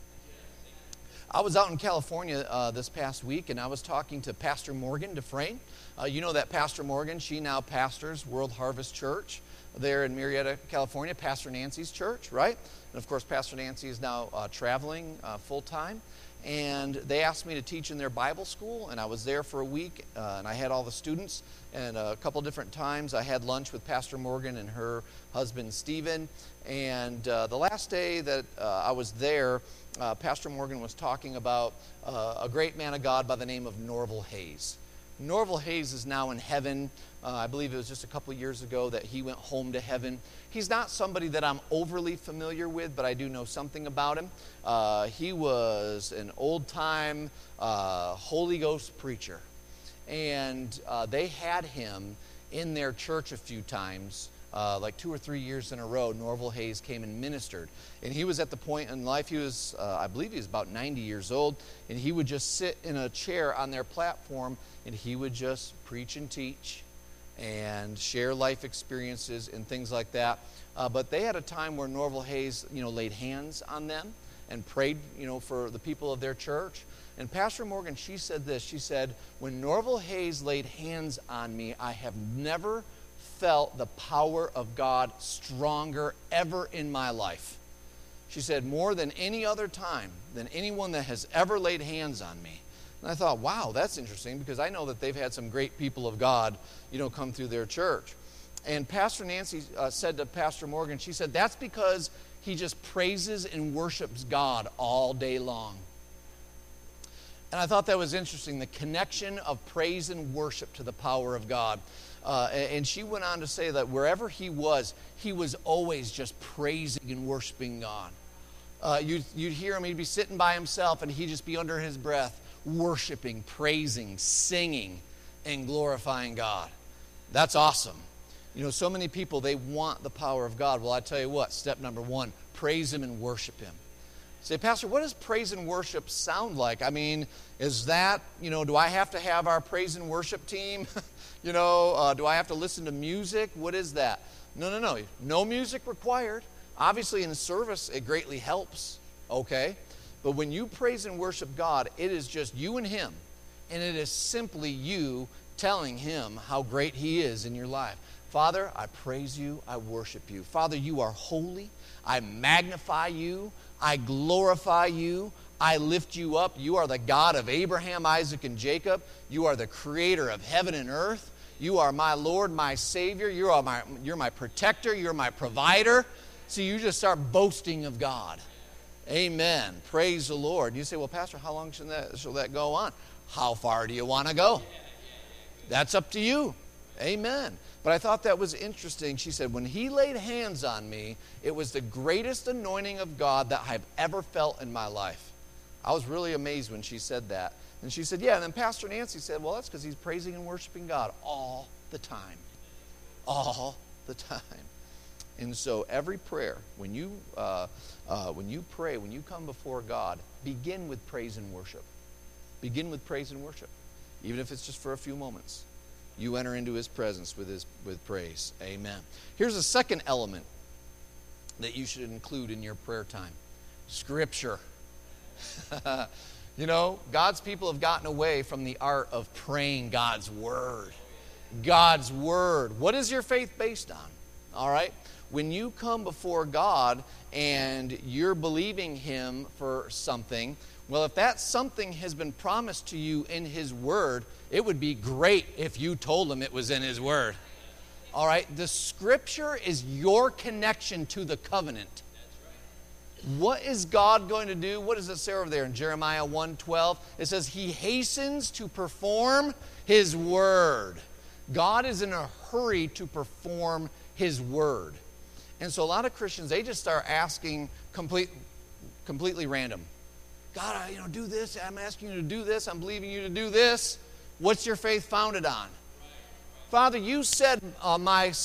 I was out in California this past week, and I was talking to Pastor Morgan Dufresne. You know that Pastor Morgan, she now pastors World Harvest Church there in Murrieta, California, Pastor Nancy's church, right? And of course, Pastor Nancy is now traveling full-time. And they asked me to teach in their Bible school, and I was there for a week, and I had all the students, and a couple different times I had lunch with Pastor Morgan and her husband, Stephen, and the last day that I was there, Pastor Morgan was talking about a great man of God by the name of Norval Hayes. Norval Hayes is now in heaven. I believe it was just a couple years ago that he went home to heaven. He's not somebody that I'm overly familiar with, but I do know something about him. He was an old-time Holy Ghost preacher. And they had him in their church a few times, like 2 or 3 years in a row. Norval Hayes came and ministered. And he was at the point in life, I believe he was about 90 years old, and he would just sit in a chair on their platform, and he would just preach and teach and share life experiences and things like that. But they had a time where Norval Hayes, laid hands on them and prayed, for the people of their church. And Pastor Morgan, she said this. She said, when Norval Hayes laid hands on me, I have never felt the power of God stronger ever in my life. She said, more than any other time, than anyone that has ever laid hands on me. And I thought, wow, that's interesting, because I know that they've had some great people of God, come through their church. And Pastor Nancy said to Pastor Morgan, she said, that's because he just praises and worships God all day long. And I thought that was interesting, the connection of praise and worship to the power of God. And she went on to say that wherever he was always just praising and worshiping God. You'd hear him, he'd be sitting by himself, and he'd just be under his breath, worshiping, praising, singing, and glorifying God. That's awesome. So many people, they want the power of God. Well, I tell you what, step number 1, praise Him and worship Him. Say, Pastor, what does praise and worship sound like? I mean, is that, do I have to have our praise and worship team? Do I have to listen to music? What is that? No. No music required. Obviously, in service, it greatly helps, okay? But when you praise and worship God, it is just you and Him. And it is simply you telling Him how great He is in your life. Father, I praise you, I worship you. Father, you are holy. I magnify you. I glorify you. I lift you up. You are the God of Abraham, Isaac, and Jacob. You are the creator of heaven and earth. You are my Lord, my Savior. You're my protector. You're my provider. So you just start boasting of God. Amen. Praise the Lord. You say, well, Pastor, how long shall that go on? How far do you want to go? That's up to you. Amen. But I thought that was interesting. She said, when he laid hands on me, it was the greatest anointing of God that I've ever felt in my life. I was really amazed when she said that. And she said, yeah. And then Pastor Nancy said, well, that's because he's praising and worshiping God all the time. All the time. And so every prayer, when you pray, when you come before God, begin with praise and worship. Begin with praise and worship, even if it's just for a few moments. You enter into his presence with praise. Amen. Here's a second element that you should include in your prayer time. Scripture. You know, God's people have gotten away from the art of praying God's word. God's word. What is your faith based on? All right? When you come before God and you're believing him for something, well, if that something has been promised to you in his word, it would be great if you told him it was in his word. All right? The scripture is your connection to the covenant. What is God going to do? What does it say over there in Jeremiah 1:12? It says, he hastens to perform his word. God is in a hurry to perform his word. And so a lot of Christians, they just start asking completely random. God, do this. I'm asking you to do this. I'm believing you to do this. What's your faith founded on? Father, you said all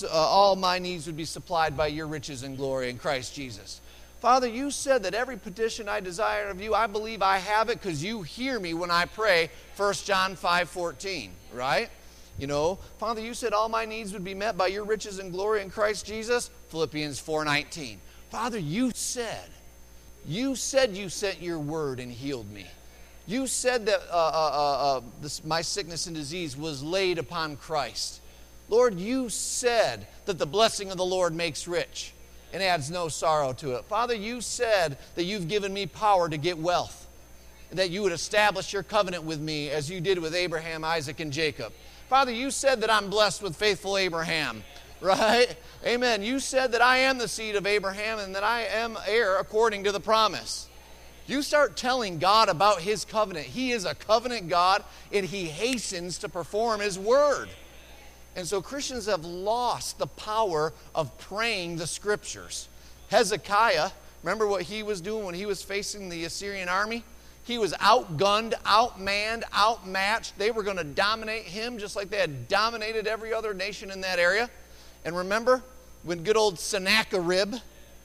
my needs would be supplied by your riches and glory in Christ Jesus. Father, you said that every petition I desire of you, I believe I have it because you hear me when I pray, 1 John 5:14, right? Father, you said all my needs would be met by your riches and glory in Christ Jesus, Philippians 4:19. Father, you said you sent your word and healed me. You said that my sickness and disease was laid upon Christ. Lord, you said that the blessing of the Lord makes rich and adds no sorrow to it. Father, you said that you've given me power to get wealth, that you would establish your covenant with me as you did with Abraham, Isaac, and Jacob. Father, you said that I'm blessed with faithful Abraham, right? Amen. You said that I am the seed of Abraham and that I am heir according to the promise. You start telling God about his covenant. He is a covenant God, and he hastens to perform his word. And so Christians have lost the power of praying the scriptures. Hezekiah, remember what he was doing when he was facing the Assyrian army? He was outgunned, outmanned, outmatched. They were going to dominate him just like they had dominated every other nation in that area. And remember when good old Sennacherib,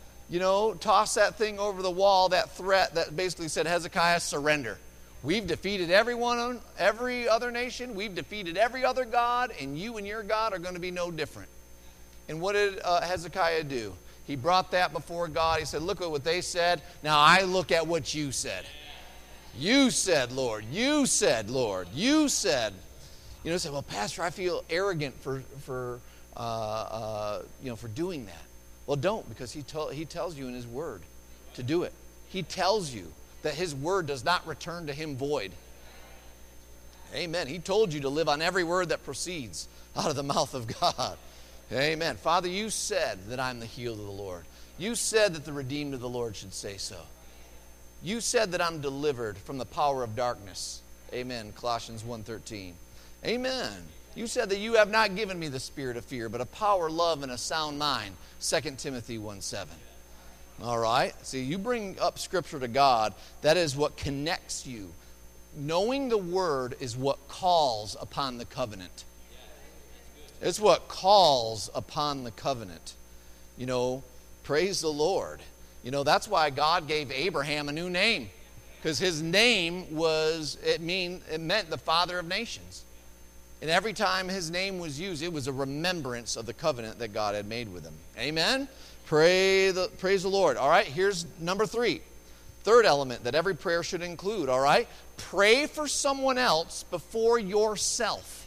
tossed that thing over the wall, that threat that basically said, Hezekiah, surrender. We've defeated every other nation. We've defeated every other god, and you and your God are going to be no different. And what did Hezekiah do? He brought that before God. He said, look at what they said. Now I look at what you said. You said, Lord. You said, Lord. You said. Say, well, Pastor, I feel arrogant for doing that. Well, don't, because he tells you in his word to do it. He tells you that his word does not return to him void. Amen. He told you to live on every word that proceeds out of the mouth of God. Amen. Father, you said that I'm the healed of the Lord. You said that the redeemed of the Lord should say so. You said that I'm delivered from the power of darkness. Amen. Colossians 1:13. Amen. You said that you have not given me the spirit of fear, but a power, love, and a sound mind. 2 Timothy 1:7. All right? See, you bring up Scripture to God. That is what connects you. Knowing the Word is what calls upon the covenant. It's what calls upon the covenant. Praise the Lord. That's why God gave Abraham a new name. Because his name it meant the father of nations. And every time his name was used, it was a remembrance of the covenant that God had made with him. Amen? Praise the Lord. All right, here's number 3. Third element that every prayer should include, all right? Pray for someone else before yourself.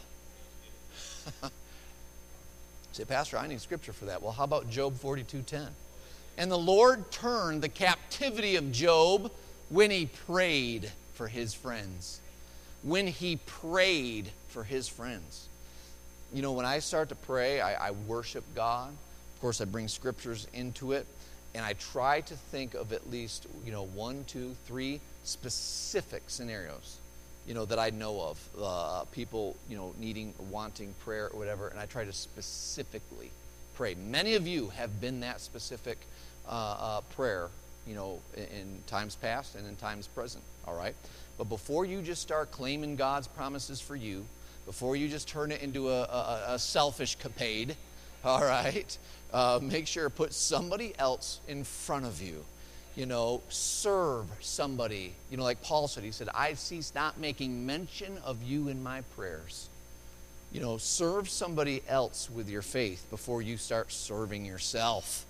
Say, Pastor, I need scripture for that. Well, how about Job 42:10? And the Lord turned the captivity of Job when he prayed for his friends. When he prayed for his friends. When I start to pray, I worship God. Of course, I bring scriptures into it. And I try to think of at least, 1, 2, 3 specific scenarios, that I know of. People, needing, wanting prayer or whatever. And I try to specifically pray. Many of you have been that specific prayer, in times past and in times present. All right? But before you just start claiming God's promises for you, before you just turn it into a selfish capade, All right? Make sure to put somebody else in front of you. Serve somebody. Like Paul said, he said, I cease not making mention of you in my prayers. Serve somebody else with your faith before you start serving yourself.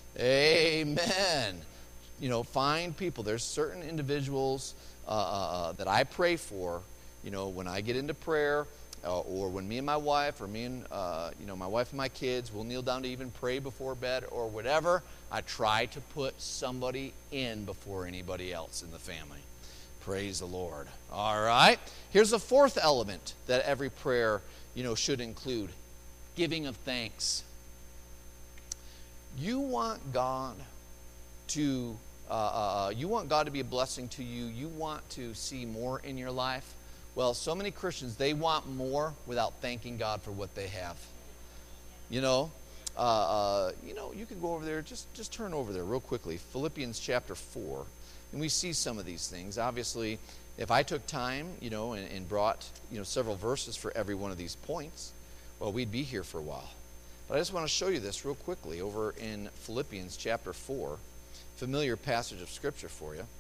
Amen. Find people. There's certain individuals that I pray for, when I get into prayer, or when me and my wife, or me and my wife and my kids, will kneel down to even pray before bed or whatever. I try to put somebody in before anybody else in the family. Praise the Lord. All right. Here's a fourth element that every prayer, should include: giving of thanks. You want God to be a blessing to you. You want to see more in your life. Well, so many Christians, they want more without thanking God for what they have. You can go over there. Just turn over there real quickly. Philippians chapter 4. And we see some of these things. Obviously, if I took time, and brought, several verses for every one of these points, well, we'd be here for a while. But I just want to show you this real quickly over in Philippians chapter 4. Familiar passage of Scripture for you.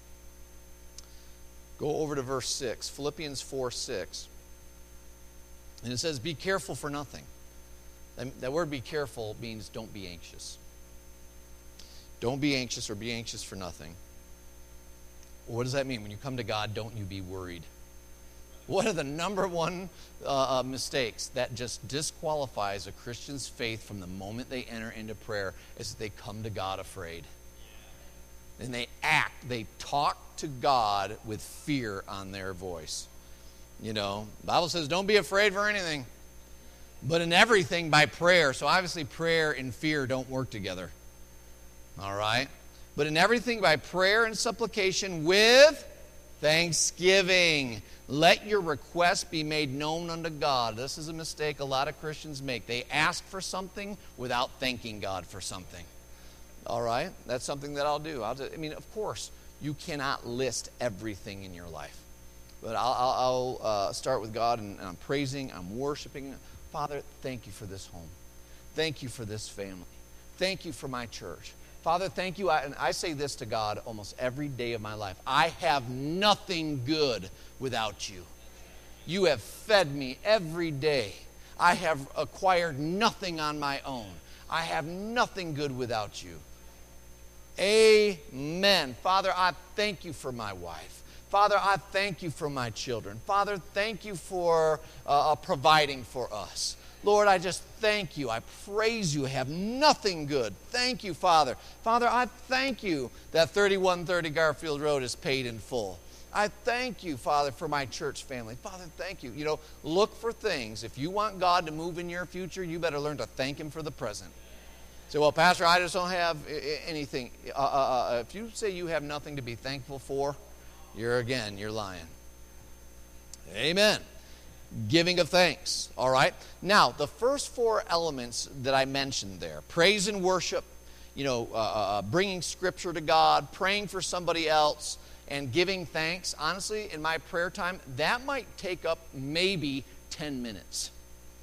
Go over to verse 6, Philippians 4:6. And it says, be careful for nothing. That word be careful means don't be anxious. Don't be anxious, or be anxious for nothing. What does that mean? When you come to God, don't you be worried. One of the number one mistakes that just disqualifies a Christian's faith from the moment they enter into prayer is that they come to God afraid. And they talk to God with fear on their voice. The Bible says don't be afraid for anything, but in everything by prayer. So obviously prayer and fear don't work together. All right? But in everything by prayer and supplication with thanksgiving, let your requests be made known unto God. This is a mistake a lot of Christians make. They ask for something without thanking God for something. All right? That's something that I'll do. Of course, you cannot list everything in your life. But I'll start with God, and I'm praising, I'm worshiping. Father, thank you for this home. Thank you for this family. Thank you for my church. Father, thank you. And I say this to God almost every day of my life. I have nothing good without you. You have fed me every day. I have acquired nothing on my own. I have nothing good without you. Amen. Father, I thank you for my wife. Father, I thank you for my children. Father, thank you for providing for us. Lord, I just thank you. I praise you. I have nothing good. Thank you, Father. Father, I thank you that 3130 Garfield Road is paid in full. I thank you, Father, for my church family. Father, thank you. Look for things. If you want God to move in your future, you better learn to thank him for the present. Say, well, Pastor, I just don't have anything. If you say you have nothing to be thankful for, you're lying. Amen. Giving of thanks. All right. Now, the first four elements that I mentioned there: praise and worship, bringing Scripture to God, praying for somebody else, and giving thanks. Honestly, in my prayer time, that might take up maybe 10 minutes.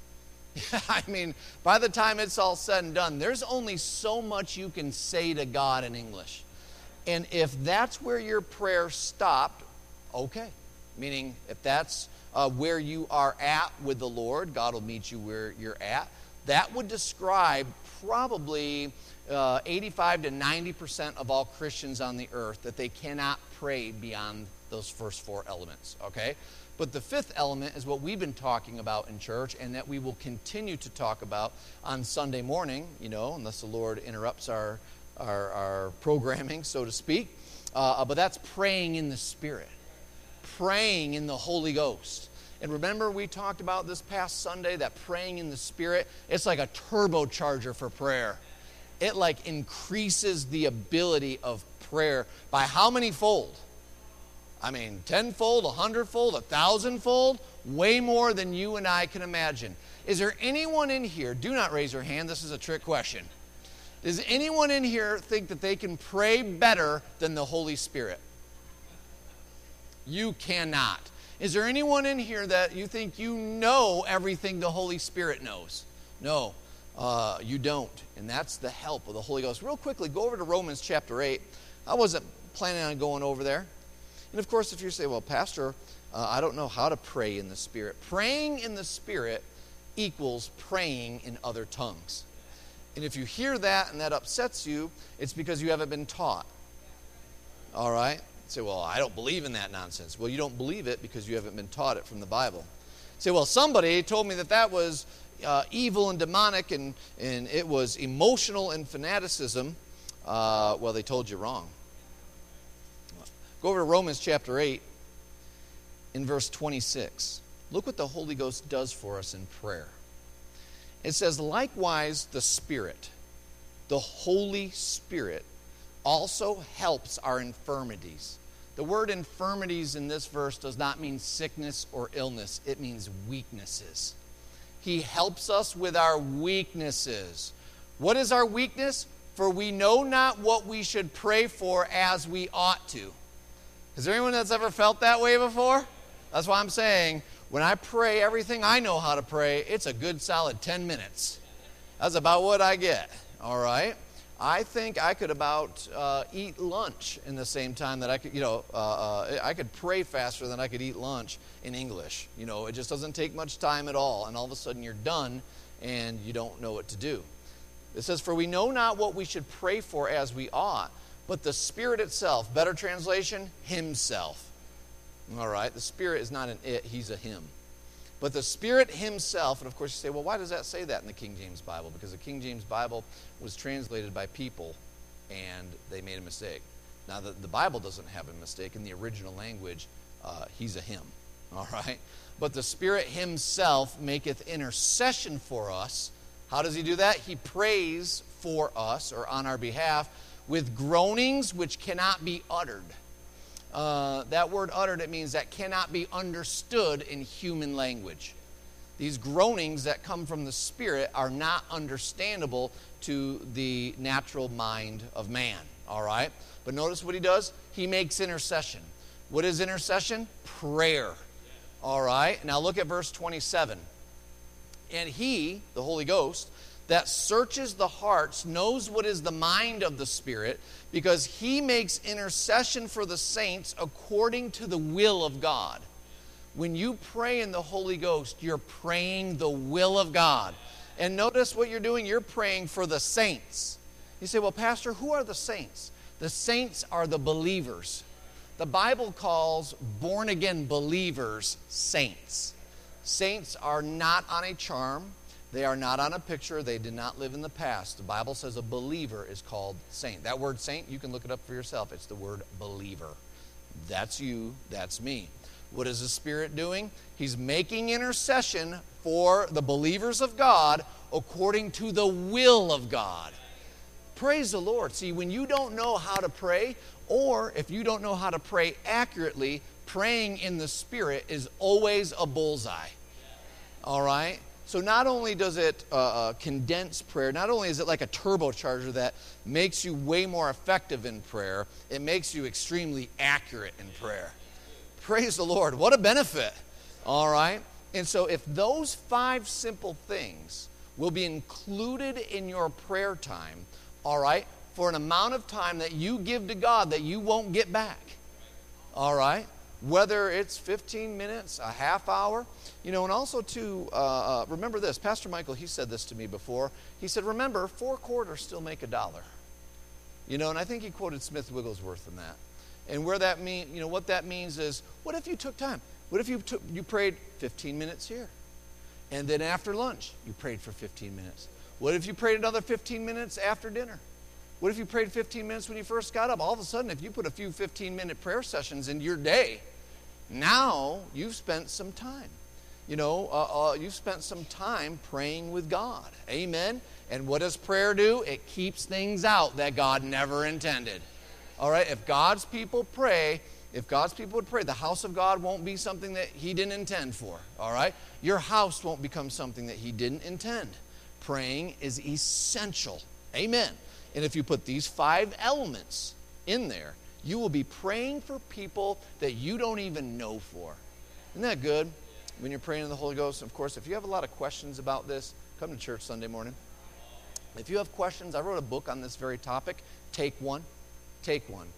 By the time it's all said and done, there's only so much you can say to God in English. And if that's where your prayer stopped, okay. Meaning, if that's where you are at with the Lord, God will meet you where you're at. That would describe probably 85 to 90% of all Christians on the earth, that they cannot pray beyond those first four elements, okay? But the fifth element is what we've been talking about in church, and that we will continue to talk about on Sunday morning, unless the Lord interrupts our programming, so to speak. But that's praying in the Spirit, praying in the Holy Ghost. And remember, we talked about this past Sunday that praying in the Spirit, it's like a turbocharger for prayer. It increases the ability of prayer by how many fold? 10-fold, 100-fold, 1,000-fold, way more than you and I can imagine. Is there anyone in here, do not raise your hand, this is a trick question. Does anyone in here think that they can pray better than the Holy Spirit? You cannot. Is there anyone in here that you think you know everything the Holy Spirit knows? No. You don't. And that's the help of the Holy Ghost. Real quickly, go over to Romans chapter 8. I wasn't planning on going over there. And of course, if you say, well, Pastor, I don't know how to pray in the Spirit. Praying in the Spirit equals praying in other tongues. And if you hear that and that upsets you, it's because you haven't been taught. All right? You say, well, I don't believe in that nonsense. Well, you don't believe it because you haven't been taught it from the Bible. You say, well, somebody told me that was evil and demonic and it was emotional and fanaticism. Well, they told you wrong. Go over to Romans chapter 8 in verse 26. Look what the Holy Ghost does for us in prayer. It says, likewise the Spirit, the Holy Spirit, also helps our infirmities. The word infirmities in this verse does not mean sickness or illness. It means weaknesses. He helps us with our weaknesses. What is our weakness? For we know not what we should pray for as we ought to. Is there anyone that's ever felt that way before? That's why I'm saying, when I pray everything I know how to pray, it's a good solid 10 minutes. That's about what I get, all right? I think I could about eat lunch in the same time that I could, I could pray faster than I could eat lunch in English. It just doesn't take much time at all, and all of a sudden you're done and you don't know what to do. It says, for we know not what we should pray for as we ought, but the Spirit itself, better translation, Himself. All right, the Spirit is not an it, He's a Him. But the Spirit Himself, and of course you say, well, why does that say that in the King James Bible? Because the King James Bible was translated by people, and they made a mistake. Now, the Bible doesn't have a mistake. In the original language, He's a Him. All right? But the Spirit Himself maketh intercession for us. How does He do that? He prays for us, or on our behalf, with groanings which cannot be uttered. That word uttered, it means that cannot be understood in human language. These groanings that come from the Spirit are not understandable to the natural mind of man, all right? But notice what He does. He makes intercession. What is intercession? Prayer, all right? Now look at verse 27. And He, the Holy Ghost, that searches the hearts, knows what is the mind of the Spirit, because He makes intercession for the saints according to the will of God. When you pray in the Holy Ghost, you're praying the will of God. And notice what you're doing. You're praying for the saints. You say, well, Pastor, who are the saints? The saints are the believers. The Bible calls born-again believers saints. Saints are not on a charm. They are not on a picture. They did not live in the past. The Bible says a believer is called saint. That word saint, you can look it up for yourself. It's the word believer. That's you. That's me. What is the Spirit doing? He's making intercession for the believers of God according to the will of God. Praise the Lord. See, when you don't know how to pray, or if you don't know how to pray accurately, praying in the Spirit is always a bullseye. All right? So not only does it condense prayer, not only is it like a turbocharger that makes you way more effective in prayer, it makes you extremely accurate in prayer. Praise the Lord. What a benefit. All right? And so if those 5 simple things will be included in your prayer time, all right, for an amount of time that you give to God that you won't get back, all right? Whether it's 15 minutes, a half hour, and also to remember this. Pastor Michael, he said this to me before. He said, remember, 4 quarters still make $1. And I think he quoted Smith Wigglesworth in that. And what that means is, what if you took time? What if you prayed 15 minutes here? And then after lunch, you prayed for 15 minutes. What if you prayed another 15 minutes after dinner? What if you prayed 15 minutes when you first got up? All of a sudden, if you put a few 15-minute prayer sessions in your day, now you've spent some time. You've spent some time praying with God. Amen? And what does prayer do? It keeps things out that God never intended. All right? If God's people would pray, the house of God won't be something that He didn't intend for. All right? Your house won't become something that He didn't intend. Praying is essential. Amen. And if you put these 5 elements in there, you will be praying for people that you don't even know for. Isn't that good? When you're praying in the Holy Ghost. Of course, if you have a lot of questions about this, come to church Sunday morning. If you have questions, I wrote a book on this very topic. Take one. Take one.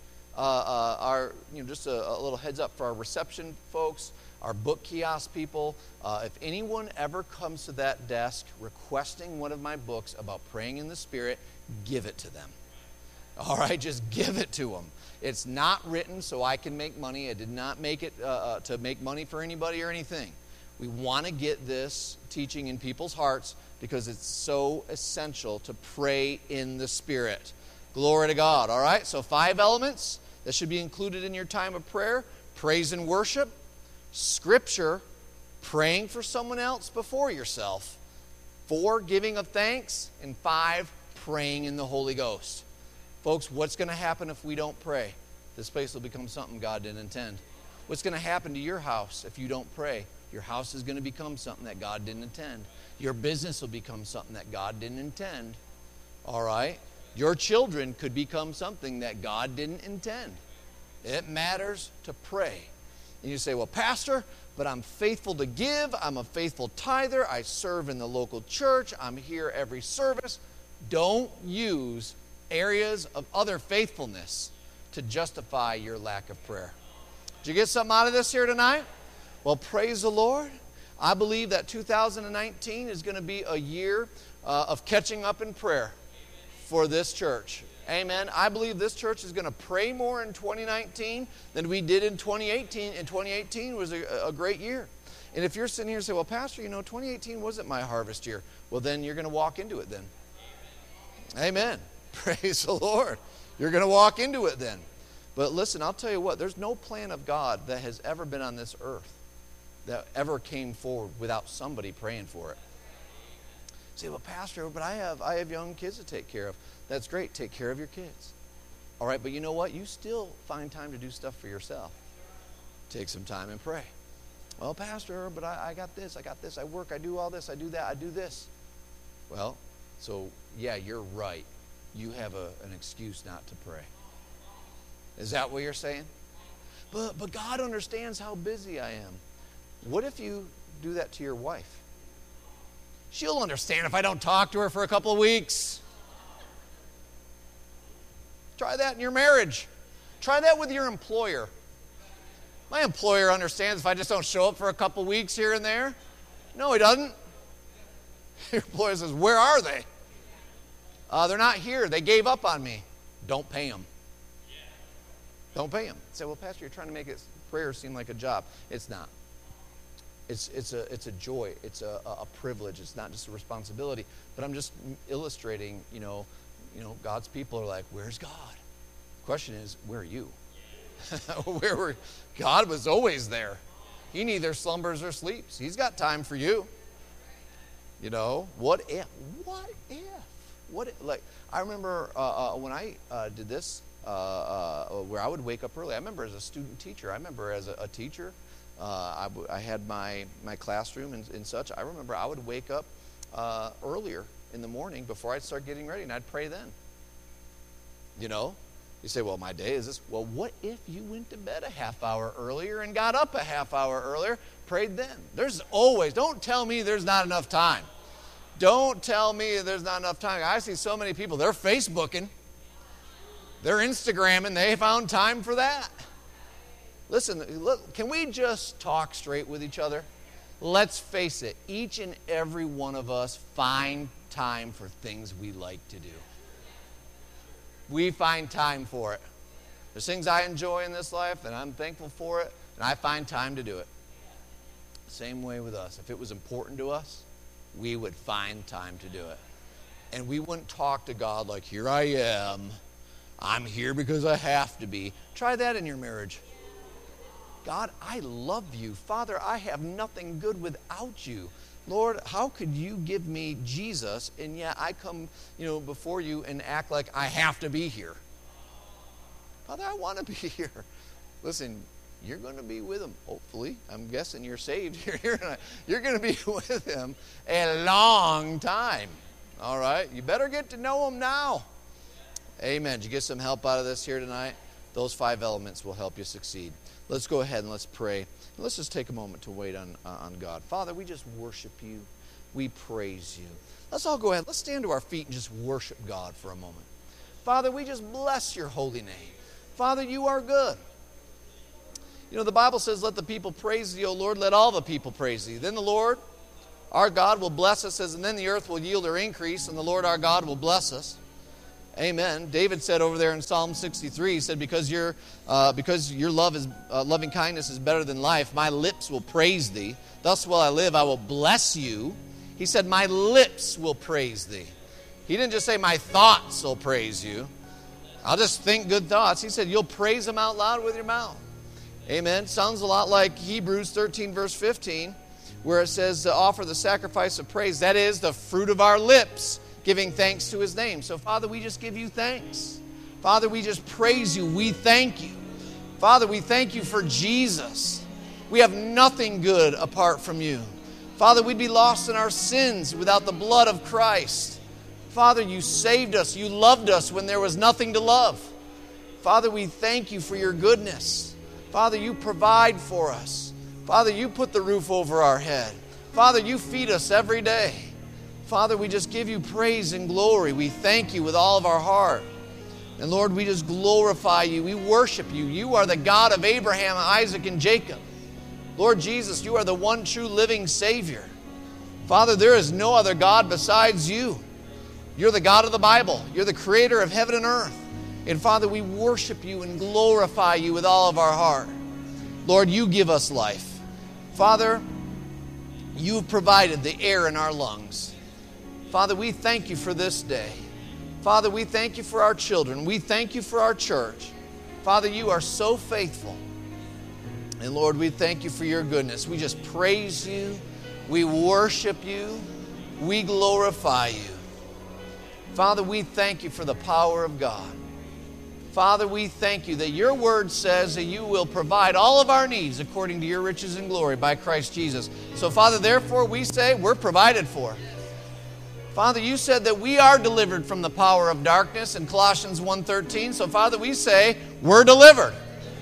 Just a little heads up for our reception folks, our book kiosk people. If anyone ever comes to that desk requesting one of my books about praying in the Spirit, give it to them. All right, just give it to them. It's not written so I can make money. I did not make it to make money for anybody or anything. We want to get this teaching in people's hearts because it's so essential to pray in the Spirit. Glory to God, all right? So 5 elements that should be included in your time of prayer: praise and worship, Scripture, praying for someone else before yourself, 4, giving of thanks, and 5, praying in the Holy Ghost. Folks, what's going to happen if we don't pray? This place will become something God didn't intend. What's going to happen to your house if you don't pray? Your house is going to become something that God didn't intend. Your business will become something that God didn't intend. All right? Your children could become something that God didn't intend. It matters to pray. And you say, well, Pastor, but I'm faithful to give. I'm a faithful tither. I serve in the local church. I'm here every service. Don't use areas of other faithfulness to justify your lack of prayer. Did you get something out of this here tonight? Well, praise the Lord. I believe that 2019 is going to be a year of catching up in prayer for this church. Amen. I believe this church is going to pray more in 2019 than we did in 2018. And 2018 was a great year. And if you're sitting here and say, well, Pastor, 2018 wasn't my harvest year. Well, then you're going to walk into it then. Amen. Praise the Lord. You're going to walk into it then. But listen, I'll tell you what, there's no plan of God that has ever been on this earth that ever came forward without somebody praying for it. You say, well, Pastor, but I have young kids to take care of. That's great. Take care of your kids. All right, but you know what? You still find time to do stuff for yourself. Take some time and pray. Well, Pastor, but I got this, I work, I do all this, I do that, I do this. Well, so yeah, you're right. You have an excuse not to pray. Is that what you're saying? But God understands how busy I am. What if you do that to your wife? She'll understand if I don't talk to her for a couple of weeks. Try that in your marriage. Try that with your employer. My employer understands if I just don't show up for a couple of weeks here and there. No, he doesn't. Your employer says, where are they? They're not here. They gave up on me. Don't pay them. Don't pay them. Say, well, Pastor, you're trying to make prayer seem like a job. It's not. It's a joy. It's a privilege. It's not just a responsibility. But I'm just illustrating, God's people are like, where's God? The question is, where are you? God was always there. He neither slumbers or sleeps. He's got time for you. What if? I remember when I did this, where I would wake up early. I remember as a student teacher. I remember as a teacher, I had my classroom and such. I remember I would wake up earlier in the morning before I'd start getting ready, and I'd pray then. You say, well, my day is this. Well, what if you went to bed a half hour earlier and got up a half hour earlier, prayed then? Don't tell me there's not enough time. Don't tell me there's not enough time. I see so many people, they're Facebooking, they're Instagramming, they found time for that. Listen, look, can we just talk straight with each other? Let's face it, each and every one of us find time for things we like to do. We find time for it. There's things I enjoy in this life, and I'm thankful for it, and I find time to do it. Same way with us. If it was important to us, we would find time to do it. And we wouldn't talk to God like, here I am. I'm here because I have to be. Try that in your marriage. God, I love you. Father, I have nothing good without you. Lord, how could you give me Jesus, and yet I come, before you and act like I have to be here? Father, I want to be here. Listen, you're going to be with him, hopefully. I'm guessing you're saved. You're going to be with him a long time. All right? You better get to know him now. Amen. Did you get some help out of this here tonight? Those 5 elements will help you succeed. Let's go ahead and let's pray. Let's just take a moment to wait on God. Father, we just worship you. We praise you. Let's all go ahead. Let's stand to our feet and just worship God for a moment. Father, we just bless your holy name. Father, you are good. You know, the Bible says, let the people praise thee, O Lord. Let all the people praise thee. Then the Lord, our God, will bless us, and then the earth will yield her increase, and the Lord our God will bless us. Amen. David said over there in Psalm 63, he said, because your loving kindness is better than life, my lips will praise thee. Thus will I live, I will bless you. He said, my lips will praise thee. He didn't just say, my thoughts will praise you. I'll just think good thoughts. He said, you'll praise them out loud with your mouth. Amen. Sounds a lot like Hebrews 13, verse 15, where it says to offer the sacrifice of praise. That is the fruit of our lips, giving thanks to his name. So, Father, we just give you thanks. Father, we just praise you. We thank you. Father, we thank you for Jesus. We have nothing good apart from you. Father, we'd be lost in our sins without the blood of Christ. Father, you saved us. You loved us when there was nothing to love. Father, we thank you for your goodness. Father, you provide for us. Father, you put the roof over our head. Father, you feed us every day. Father, we just give you praise and glory. We thank you with all of our heart. And Lord, we just glorify you. We worship you. You are the God of Abraham, Isaac, and Jacob. Lord Jesus, you are the one true living Savior. Father, there is no other God besides you. You're the God of the Bible. You're the creator of heaven and earth. And Father, we worship you and glorify you with all of our heart. Lord, you give us life. Father, you've provided the air in our lungs. Father, we thank you for this day. Father, we thank you for our children. We thank you for our church. Father, you are so faithful. And Lord, we thank you for your goodness. We just praise you. We worship you. We glorify you. Father, we thank you for the power of God. Father, we thank you that your word says that you will provide all of our needs according to your riches and glory by Christ Jesus. So, Father, therefore we say we're provided for. Father, you said that we are delivered from the power of darkness in Colossians 1:13. So, Father, we say we're delivered.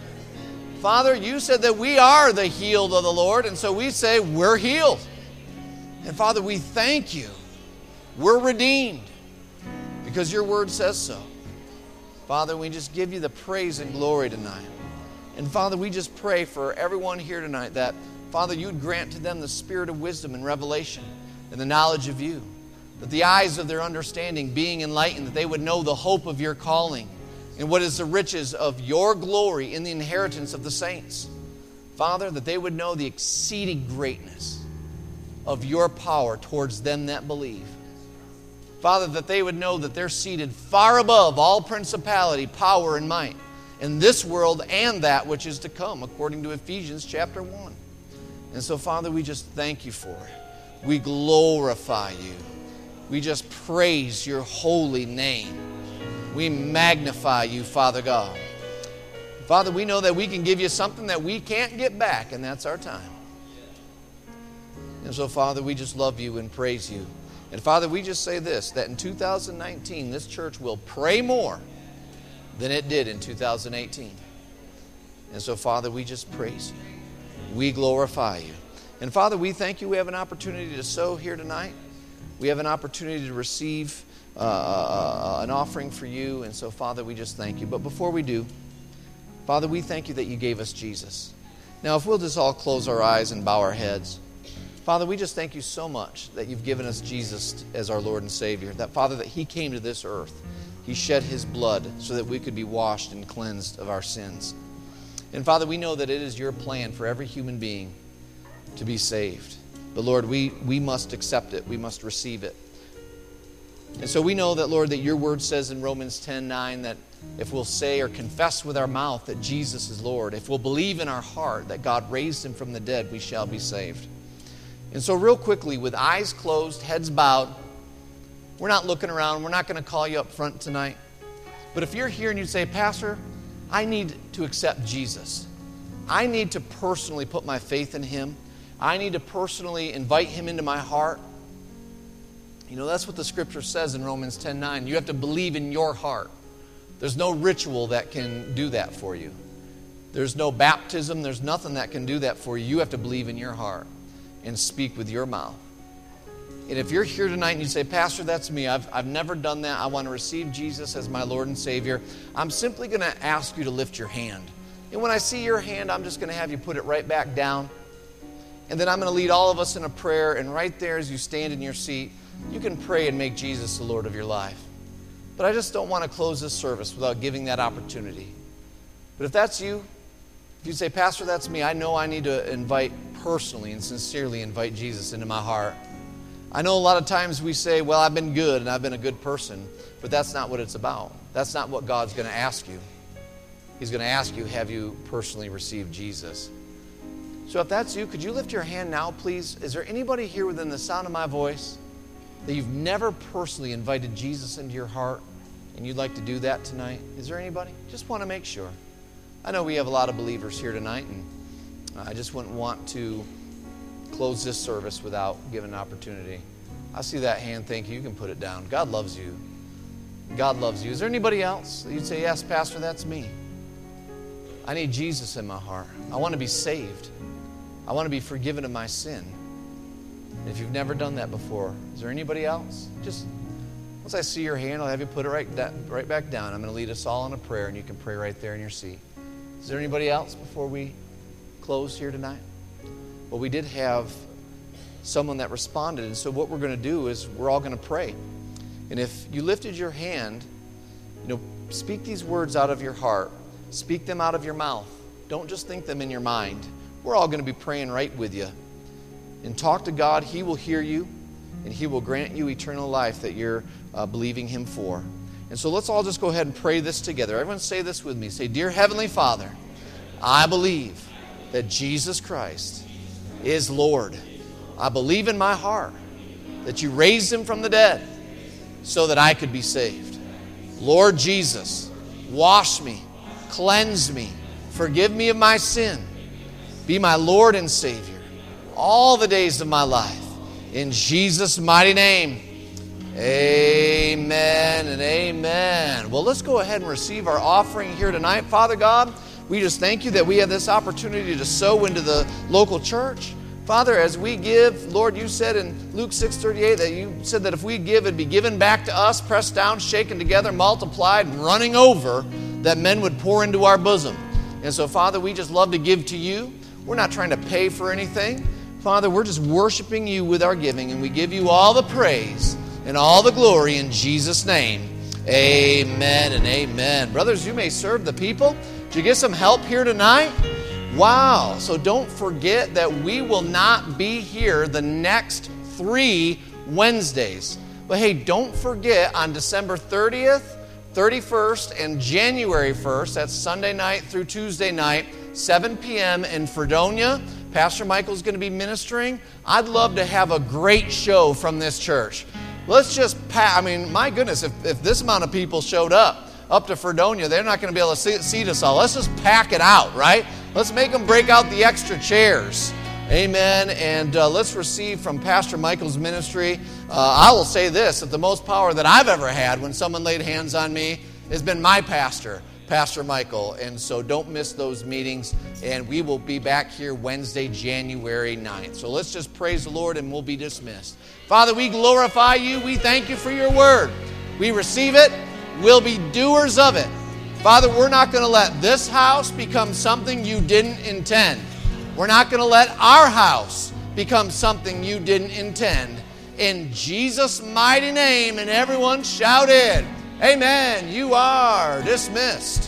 Father, you said that we are the healed of the Lord, and so we say we're healed. And Father, we thank you. We're redeemed because your word says so. Father, we just give you the praise and glory tonight. And Father, we just pray for everyone here tonight that, Father, you'd grant to them the spirit of wisdom and revelation and the knowledge of you. That the eyes of their understanding being enlightened, that they would know the hope of your calling and what is the riches of your glory in the inheritance of the saints. Father, that they would know the exceeding greatness of your power towards them that believe. Father, that they would know that they're seated far above all principality, power, and might in this world and that which is to come, according to Ephesians chapter 1. And so, Father, we just thank you for it. We glorify you. We just praise your holy name. We magnify you, Father God. Father, we know that we can give you something that we can't get back, and that's our time. And so, Father, we just love you and praise you. And Father, we just say this, that in 2019, this church will pray more than it did in 2018. And so, Father, we just praise you. We glorify you. And Father, we thank you we have an opportunity to sow here tonight. We have an opportunity to receive an offering for you. And so, Father, we just thank you. But before we do, Father, we thank you that you gave us Jesus. Now, if we'll just all close our eyes and bow our heads. Father, we just thank you so much that you've given us Jesus as our Lord and Savior. That, Father, that he came to this earth. He shed his blood so that we could be washed and cleansed of our sins. And, Father, we know that it is your plan for every human being to be saved. But, Lord, we must accept it. We must receive it. And so we know that, Lord, that your word says in Romans 10:9 that if we'll say or confess with our mouth that Jesus is Lord, if we'll believe in our heart that God raised him from the dead, we shall be saved. And so real quickly, with eyes closed, heads bowed, we're not looking around. We're not going to call you up front tonight. But if you're here and you say, Pastor, I need to accept Jesus. I need to personally put my faith in him. I need to personally invite him into my heart. You know, that's what the scripture says in Romans 10:9. You have to believe in your heart. There's no ritual that can do that for you. There's no baptism. There's nothing that can do that for you. You have to believe in your heart and speak with your mouth. And if you're here tonight and you say, Pastor, that's me. I've never done that. I want to receive Jesus as my Lord and Savior. I'm simply going to ask you to lift your hand. And when I see your hand, I'm just going to have you put it right back down. And then I'm going to lead all of us in a prayer. And right there as you stand in your seat, you can pray and make Jesus the Lord of your life. But I just don't want to close this service without giving that opportunity. But if that's you, if you say, Pastor, that's me, I know I need to personally and sincerely invite Jesus into my heart. I know a lot of times we say, well, I've been good and I've been a good person, but that's not what it's about. That's not what God's going to ask you. He's going to ask you, have you personally received Jesus? So if that's you, could you lift your hand now, please? Is there anybody here within the sound of my voice that you've never personally invited Jesus into your heart and you'd like to do that tonight? Is there anybody? Just want to make sure. I know we have a lot of believers here tonight, and I just wouldn't want to close this service without giving an opportunity. I see that hand. Thank you. You can put it down. God loves you. God loves you. Is there anybody else that you'd say, yes, Pastor, that's me. I need Jesus in my heart. I want to be saved. I want to be forgiven of my sin. And if you've never done that before, is there anybody else? Just once I see your hand, I'll have you put it right back down. I'm going to lead us all in a prayer, and you can pray right there in your seat. Is there anybody else before we close here tonight? Well, we did have someone that responded, and so what we're going to do is we're all going to pray. And if you lifted your hand, speak these words out of your heart. Speak them out of your mouth. Don't just think them in your mind. We're all going to be praying right with you. And talk to God. He will hear you, and He will grant you eternal life that you're believing Him for. And so let's all just go ahead and pray this together. Everyone say this with me. Say, Dear Heavenly Father, I believe that Jesus Christ is Lord. I believe in my heart that you raised Him from the dead so that I could be saved. Lord Jesus, wash me, cleanse me, forgive me of my sin. Be my Lord and Savior all the days of my life. In Jesus' mighty name, amen and amen. Well, let's go ahead and receive our offering here tonight. Father God, we just thank you that we have this opportunity to sow into the local church. Father, as we give, Lord, you said in Luke 6:38 that you said that if we give, it'd be given back to us, pressed down, shaken together, multiplied, and running over, that men would pour into our bosom. And so, Father, we just love to give to you. We're not trying to pay for anything. Father, we're just worshiping you with our giving, and we give you all the praise and all the glory in Jesus' name. Amen and amen. Brothers, you may serve the people. Did you get some help here tonight? Wow. So don't forget that we will not be here the next 3 Wednesdays. But hey, don't forget on December 30th, 31st, and January 1st, that's Sunday night through Tuesday night, 7 p.m. in Fredonia. Pastor Michael's going to be ministering. I'd love to have a great show from this church. Let's just my goodness, if this amount of people showed up to Fredonia, they're not going to be able to seat us all. Let's just pack it out, right? Let's make them break out the extra chairs. Amen. And let's receive from Pastor Michael's ministry. I will say this, that the most power that I've ever had when someone laid hands on me has been my pastor, Pastor Michael. And so don't miss those meetings. And we will be back here Wednesday, January 9th. So let's just praise the Lord and we'll be dismissed. Father, we glorify you. We thank you for your word. We receive it. We'll be doers of it. Father, we're not going to let this house become something you didn't intend. We're not going to let our house become something you didn't intend. In Jesus' mighty name, and everyone shouted, amen. You are dismissed.